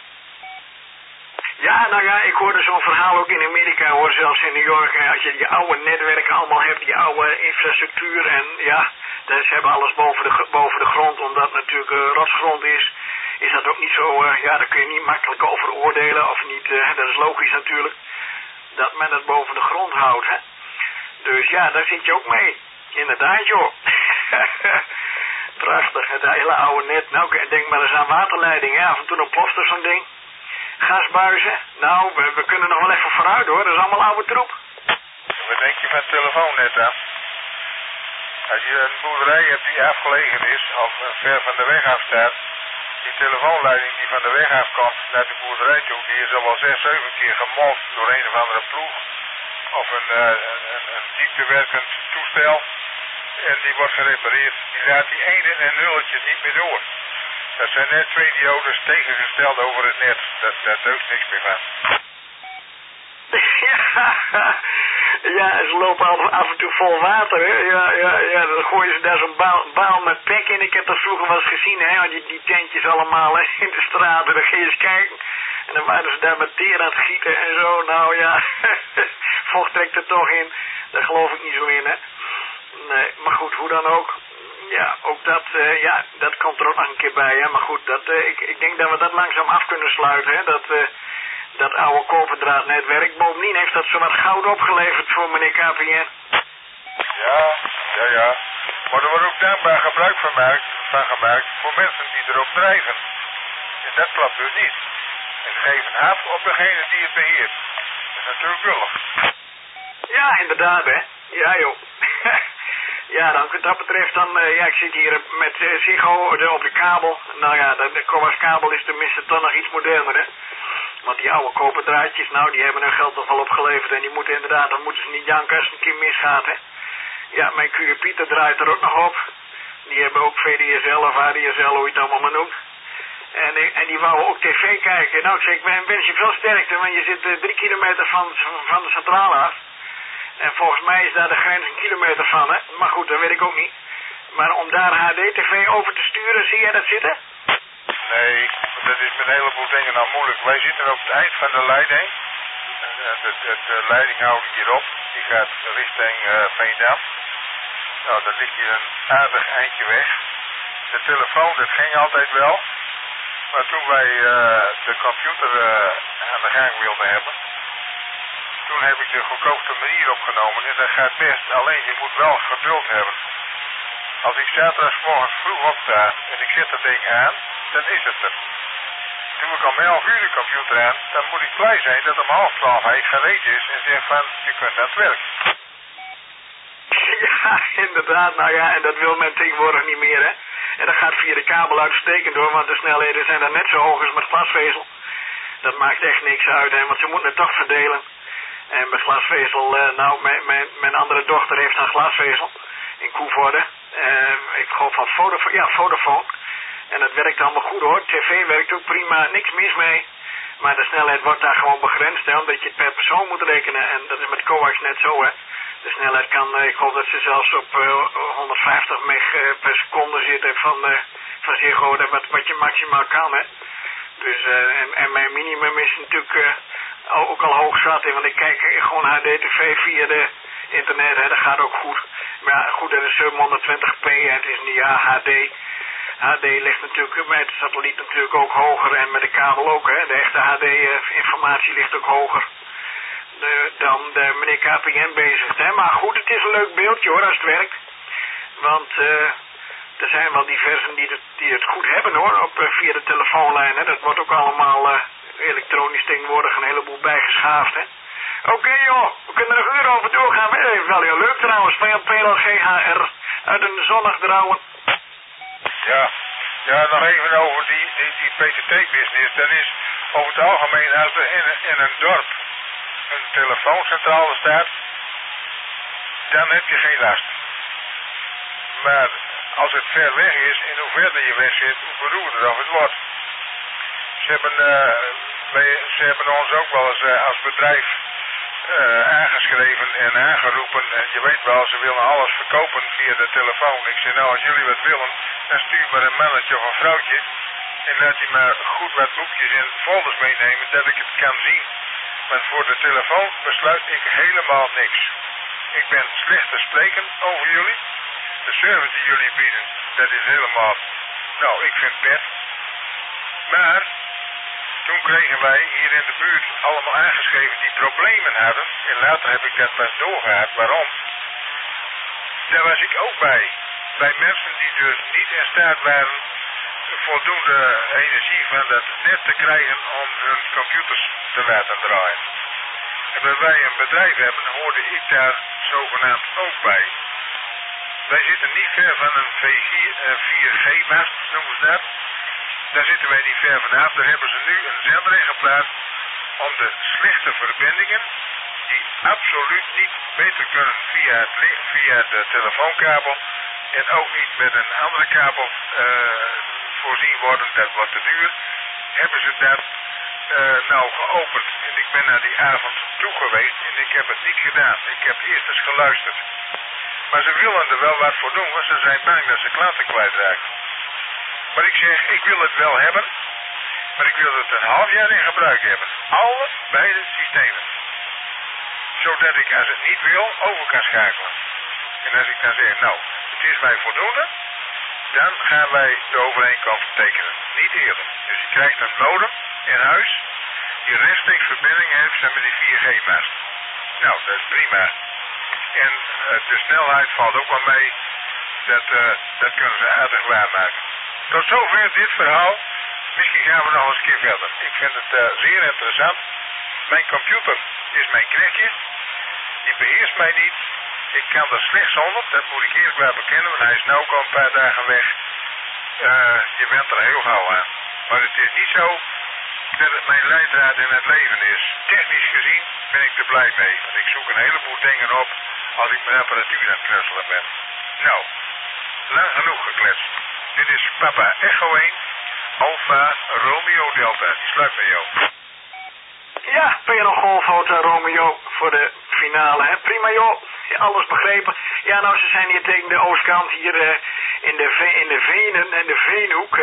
Ja, nou ja, ik hoorde zo'n verhaal ook in Amerika, hoor, zelfs in New York. Als je die oude netwerken allemaal hebt, die oude infrastructuur en ja, Dus ze hebben alles boven de grond, omdat het natuurlijk rotsgrond is dat ook niet zo, ja, daar kun je niet makkelijk over oordelen, of niet, dat is logisch natuurlijk, dat men het boven de grond houdt, hè. Dus ja, daar zit je ook mee. Inderdaad, joh. Prachtig, het hele oude net. Nou, denk maar eens aan waterleidingen, ja, af en toe een ploft er zo'n ding. Gasbuizen, nou, we kunnen nog wel even vooruit hoor, dat is allemaal oude troep. Wat denk je van het telefoonnet dan? Als je een boerderij hebt die afgelegen is, of ver van de weg af staat, die telefoonleiding die van de weg afkomt naar de boerderij toe, die is al wel 6, 7 keer gemold door een of andere ploeg. Of een dieptewerkend toestel. En die wordt gerepareerd. Die laat die ene en nulletje niet meer door. Dat zijn net 2 diodes tegengesteld over het net. Daar deugt niks meer van. Ja, ze lopen af en toe vol water, hè. Ja, dan gooien ze daar zo'n baal met pek in. Ik heb dat vroeger wel eens gezien, hè. Die tentjes allemaal, hè, in de straat. En dan ging je eens kijken. En dan waren ze daar met teer aan het gieten en zo. Nou ja, vocht trekt er toch in. Daar geloof ik niet zo in, hè. Nee, maar goed, hoe dan ook. Ja, ook dat, dat komt er ook nog een keer bij, hè. Maar goed, ik denk dat we dat langzaam af kunnen sluiten, hè. Dat oude koperdraadnetwerk. Bovendien heeft dat zowat goud opgeleverd voor meneer KPN. Ja. Maar er wordt ook dankbaar gebruik van gemaakt voor mensen die erop drijven. En dat klopt dus niet. En geven af op degene die het beheert. Dat is natuurlijk lullig. Ja, inderdaad, hè. Ja, joh. Ja, dan, wat dat betreft dan, ik zit hier met Ziggo op de kabel. Nou ja, de Coax kabel is tenminste toch nog iets moderner, hè. Want die oude koperdraadjes, nou, die hebben hun geld nog wel opgeleverd. En die moeten inderdaad, dan moeten ze niet janken als het een keer misgaat, hè. Ja, mijn Pieter draait er ook nog op. Die hebben ook VDSL of ADSL, hoe je het allemaal maar noemt. En die wouden ook tv kijken. Nou, ik zeg, ik wens je veel sterkte, want je zit 3 kilometer van de centrale af. En volgens mij is daar de grens 1 kilometer van, hè. Maar goed, dat weet ik ook niet. Maar om daar HD-tv over te sturen, zie jij dat zitten? Nee, dat is met een heleboel dingen nou moeilijk. Wij zitten op het eind van de leiding. De leiding houden hierop. Die gaat richting Veendam. Nou, dat ligt hier een aardig eindje weg. De telefoon, dat ging altijd wel. Maar toen wij de computer aan de gang wilden hebben, toen heb ik de goedkoopste manier opgenomen. En dat gaat best, alleen je moet wel geduld hebben. Als ik zaterdagsmorgens vroeg opsta en ik zet dat ding aan, dan is het er. Doe ik om 11 uur de computer aan, dan moet ik blij zijn dat om 11:30 hij gereed is en zeg van, je kunt aan het werk. Ja, inderdaad. Nou ja, en dat wil men tegenwoordig niet meer, hè. En dat gaat via de kabel uitstekend door, want de snelheden zijn dan net zo hoog als met glasvezel. Dat maakt echt niks uit, hè, want ze moeten het toch verdelen. En met glasvezel, mijn andere dochter heeft een glasvezel in Koevoorde. Ik geloof van Vodafone. En dat werkt allemaal goed hoor. TV werkt ook prima, niks mis mee. Maar de snelheid wordt daar gewoon begrensd, hè, omdat je het per persoon moet rekenen. En dat is met coax net zo, hè. De snelheid kan, ik geloof dat ze zelfs op 150 meg per seconde zitten van Ziggo, wat je maximaal kan, hè. Dus, en mijn minimum is natuurlijk ook al hoog zat, hè, want ik kijk gewoon HD-tv via de internet, hè, dat gaat ook goed. Maar ja, goed, dat is 720p en het is niet HD. HD ligt natuurlijk met de satelliet natuurlijk ook hoger en met de kabel ook, hè. De echte HD-informatie ligt ook hoger dan de meneer KPN bezig, hè. Maar goed, het is een leuk beeldje hoor, als het werkt. Want er zijn wel diversen die het goed hebben hoor, via de telefoonlijn, hè. Dat wordt ook allemaal elektronisch tegenwoordig een heleboel bijgeschaafd, hè. Oké, joh, we kunnen er nog uren over doorgaan. Wel heel leuk trouwens, PLGHR uit een zonnig Drouwen. Ja, nog even over die PTT-business. Dat is over het algemeen, als er in een dorp een telefooncentrale staat, dan heb je geen last. Maar als het ver weg is, en hoe verder je weg zit, hoe beroerder of het wordt. Ze hebben ons ook wel eens als bedrijf aangeschreven en aangeroepen. En je weet wel, ze willen alles verkopen via de telefoon. Ik zei, nou, als jullie wat willen, dan stuur maar een mannetje of een vrouwtje. En laat hij maar goed wat boekjes en folders meenemen, dat ik het kan zien. Maar voor de telefoon besluit ik helemaal niks. Ik ben slecht te spreken over jullie. de service die jullie bieden, dat is helemaal, nou, ik vind het maar toen kregen wij hier in de buurt allemaal aangeschreven die problemen hadden. En later heb ik dat pas doorgehad. Waarom? Daar was ik ook bij. Bij mensen die dus niet in staat waren voldoende energie van dat net te krijgen om hun computers te laten draaien. En dat wij een bedrijf hebben, hoorde ik daar zogenaamd ook bij. Wij zitten niet ver van een 4G-mast, noemen ze dat. Daar zitten wij niet ver vanaf. Daar hebben ze nu een zender in geplaatst om de slechte verbindingen, die absoluut niet beter kunnen via de telefoonkabel en ook niet met een andere kabel voorzien worden, dat wordt te duur, hebben ze dat nou geopend. En ik ben naar die avond toe geweest en ik heb het niet gedaan. Ik heb eerst eens geluisterd. Maar ze willen er wel wat voor doen, want ze zijn bang dat ze klanten kwijtraken. Maar ik zeg, ik wil het wel hebben, maar ik wil het een half jaar in gebruik hebben. Alle beide systemen. Zodat ik, als het niet wil, over kan schakelen. En als ik dan zeg, nou, het is mij voldoende, dan gaan wij de overeenkomst tekenen. Niet eerder. Dus je krijgt een modem in huis die rechtstreeks verbinding heeft met die 4G-mast. Nou, dat is prima. En de snelheid valt ook wel mee. Dat kunnen ze aardig waarmaken. Tot zover dit verhaal. Misschien gaan we nog eens een keer verder. Ik vind het zeer interessant. Mijn computer is mijn knechtje. Die beheerst mij niet. Ik kan er slecht zonder. Dat moet ik eerlijk wel bekennen. Want hij is nu ook al een paar dagen weg. Je bent er heel gauw aan. Maar het is niet zo dat het mijn leidraad in het leven is. Technisch gezien ben ik er blij mee. Want ik zoek een heleboel dingen op als ik mijn apparatuur aan het knutselen ben. Nou, lang genoeg gekletst. Dit is Papa Echo 1, Alpha Romeo Delta. Die sluit bij jou. Ja, PNL Golf Hotel Romeo voor de finale. Hè? Prima joh, alles begrepen. Ja, nou ze zijn hier tegen de oostkant hier in de Venen en de Veenhoek.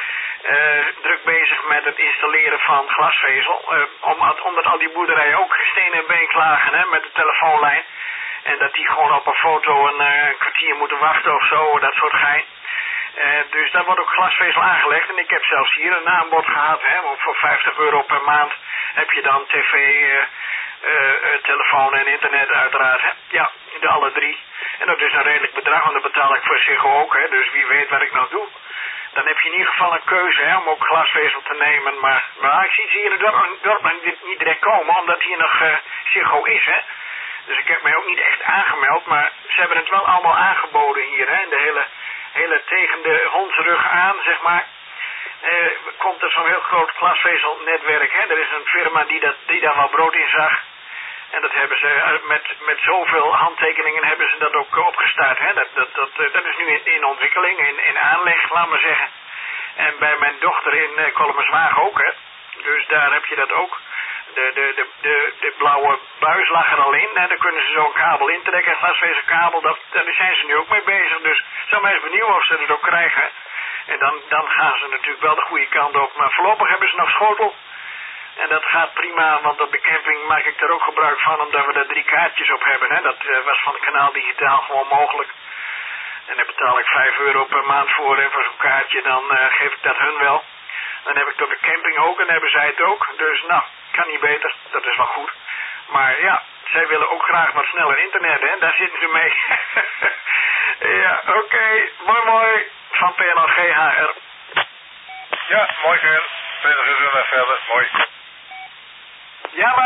Druk bezig met het installeren van glasvezel. Omdat al die boerderijen ook steen en been klagen hè, met de telefoonlijn. En dat die gewoon op een foto een kwartier moeten wachten of zo, dat soort gein. Dus daar wordt ook glasvezel aangelegd. En ik heb zelfs hier een aanbod gehad. Hè, want voor €50 per maand heb je dan tv, telefoon en internet uiteraard. Hè. Ja, de alle drie. En dat is een redelijk bedrag, want dat betaal ik voor Ziggo ook. Hè, dus wie weet wat ik nou doe. Dan heb je in ieder geval een keuze hè, om ook glasvezel te nemen. Maar ik zie ze hier in het dorp niet direct komen, omdat hier nog Ziggo is. Hè. Dus ik heb mij ook niet echt aangemeld, maar ze hebben het wel allemaal aangeboden hier. Hè. De hele tegen de hondsrug aan, zeg maar, komt er zo'n heel groot glasvezelnetwerk. Hè. Er is een firma die daar wel brood in zag. En dat hebben ze met zoveel handtekeningen hebben ze dat ook opgestart. Hè. Dat is nu in ontwikkeling, in aanleg, laat maar zeggen. En bij mijn dochter in Kolmerswagen ook, hè. Dus daar heb je dat ook. De blauwe buis lag er al in. En daar kunnen ze zo'n kabel intrekken, een glasvezelkabel. Daar zijn ze nu ook mee bezig. Dus ik zou mij eens benieuwen of ze het ook krijgen. En dan gaan ze natuurlijk wel de goede kant op. Maar voorlopig hebben ze nog schotel. En dat gaat prima, want op de camping maak ik er ook gebruik van, omdat we daar 3 kaartjes op hebben. Hè. Dat was van het kanaal digitaal gewoon mogelijk. En daar betaal ik €5 per maand voor. En voor zo'n kaartje dan geef ik dat hun wel. Dan heb ik het op de camping ook en hebben zij het ook. Dus nou, kan niet beter. Dat is wel goed. Maar ja, zij willen ook graag wat sneller internet, hè. Daar zitten ze mee. Ja, oké. Mooi. Van PNL GHR. Ja, mooi ver. Verder gezellig verder. Mooi. Ja,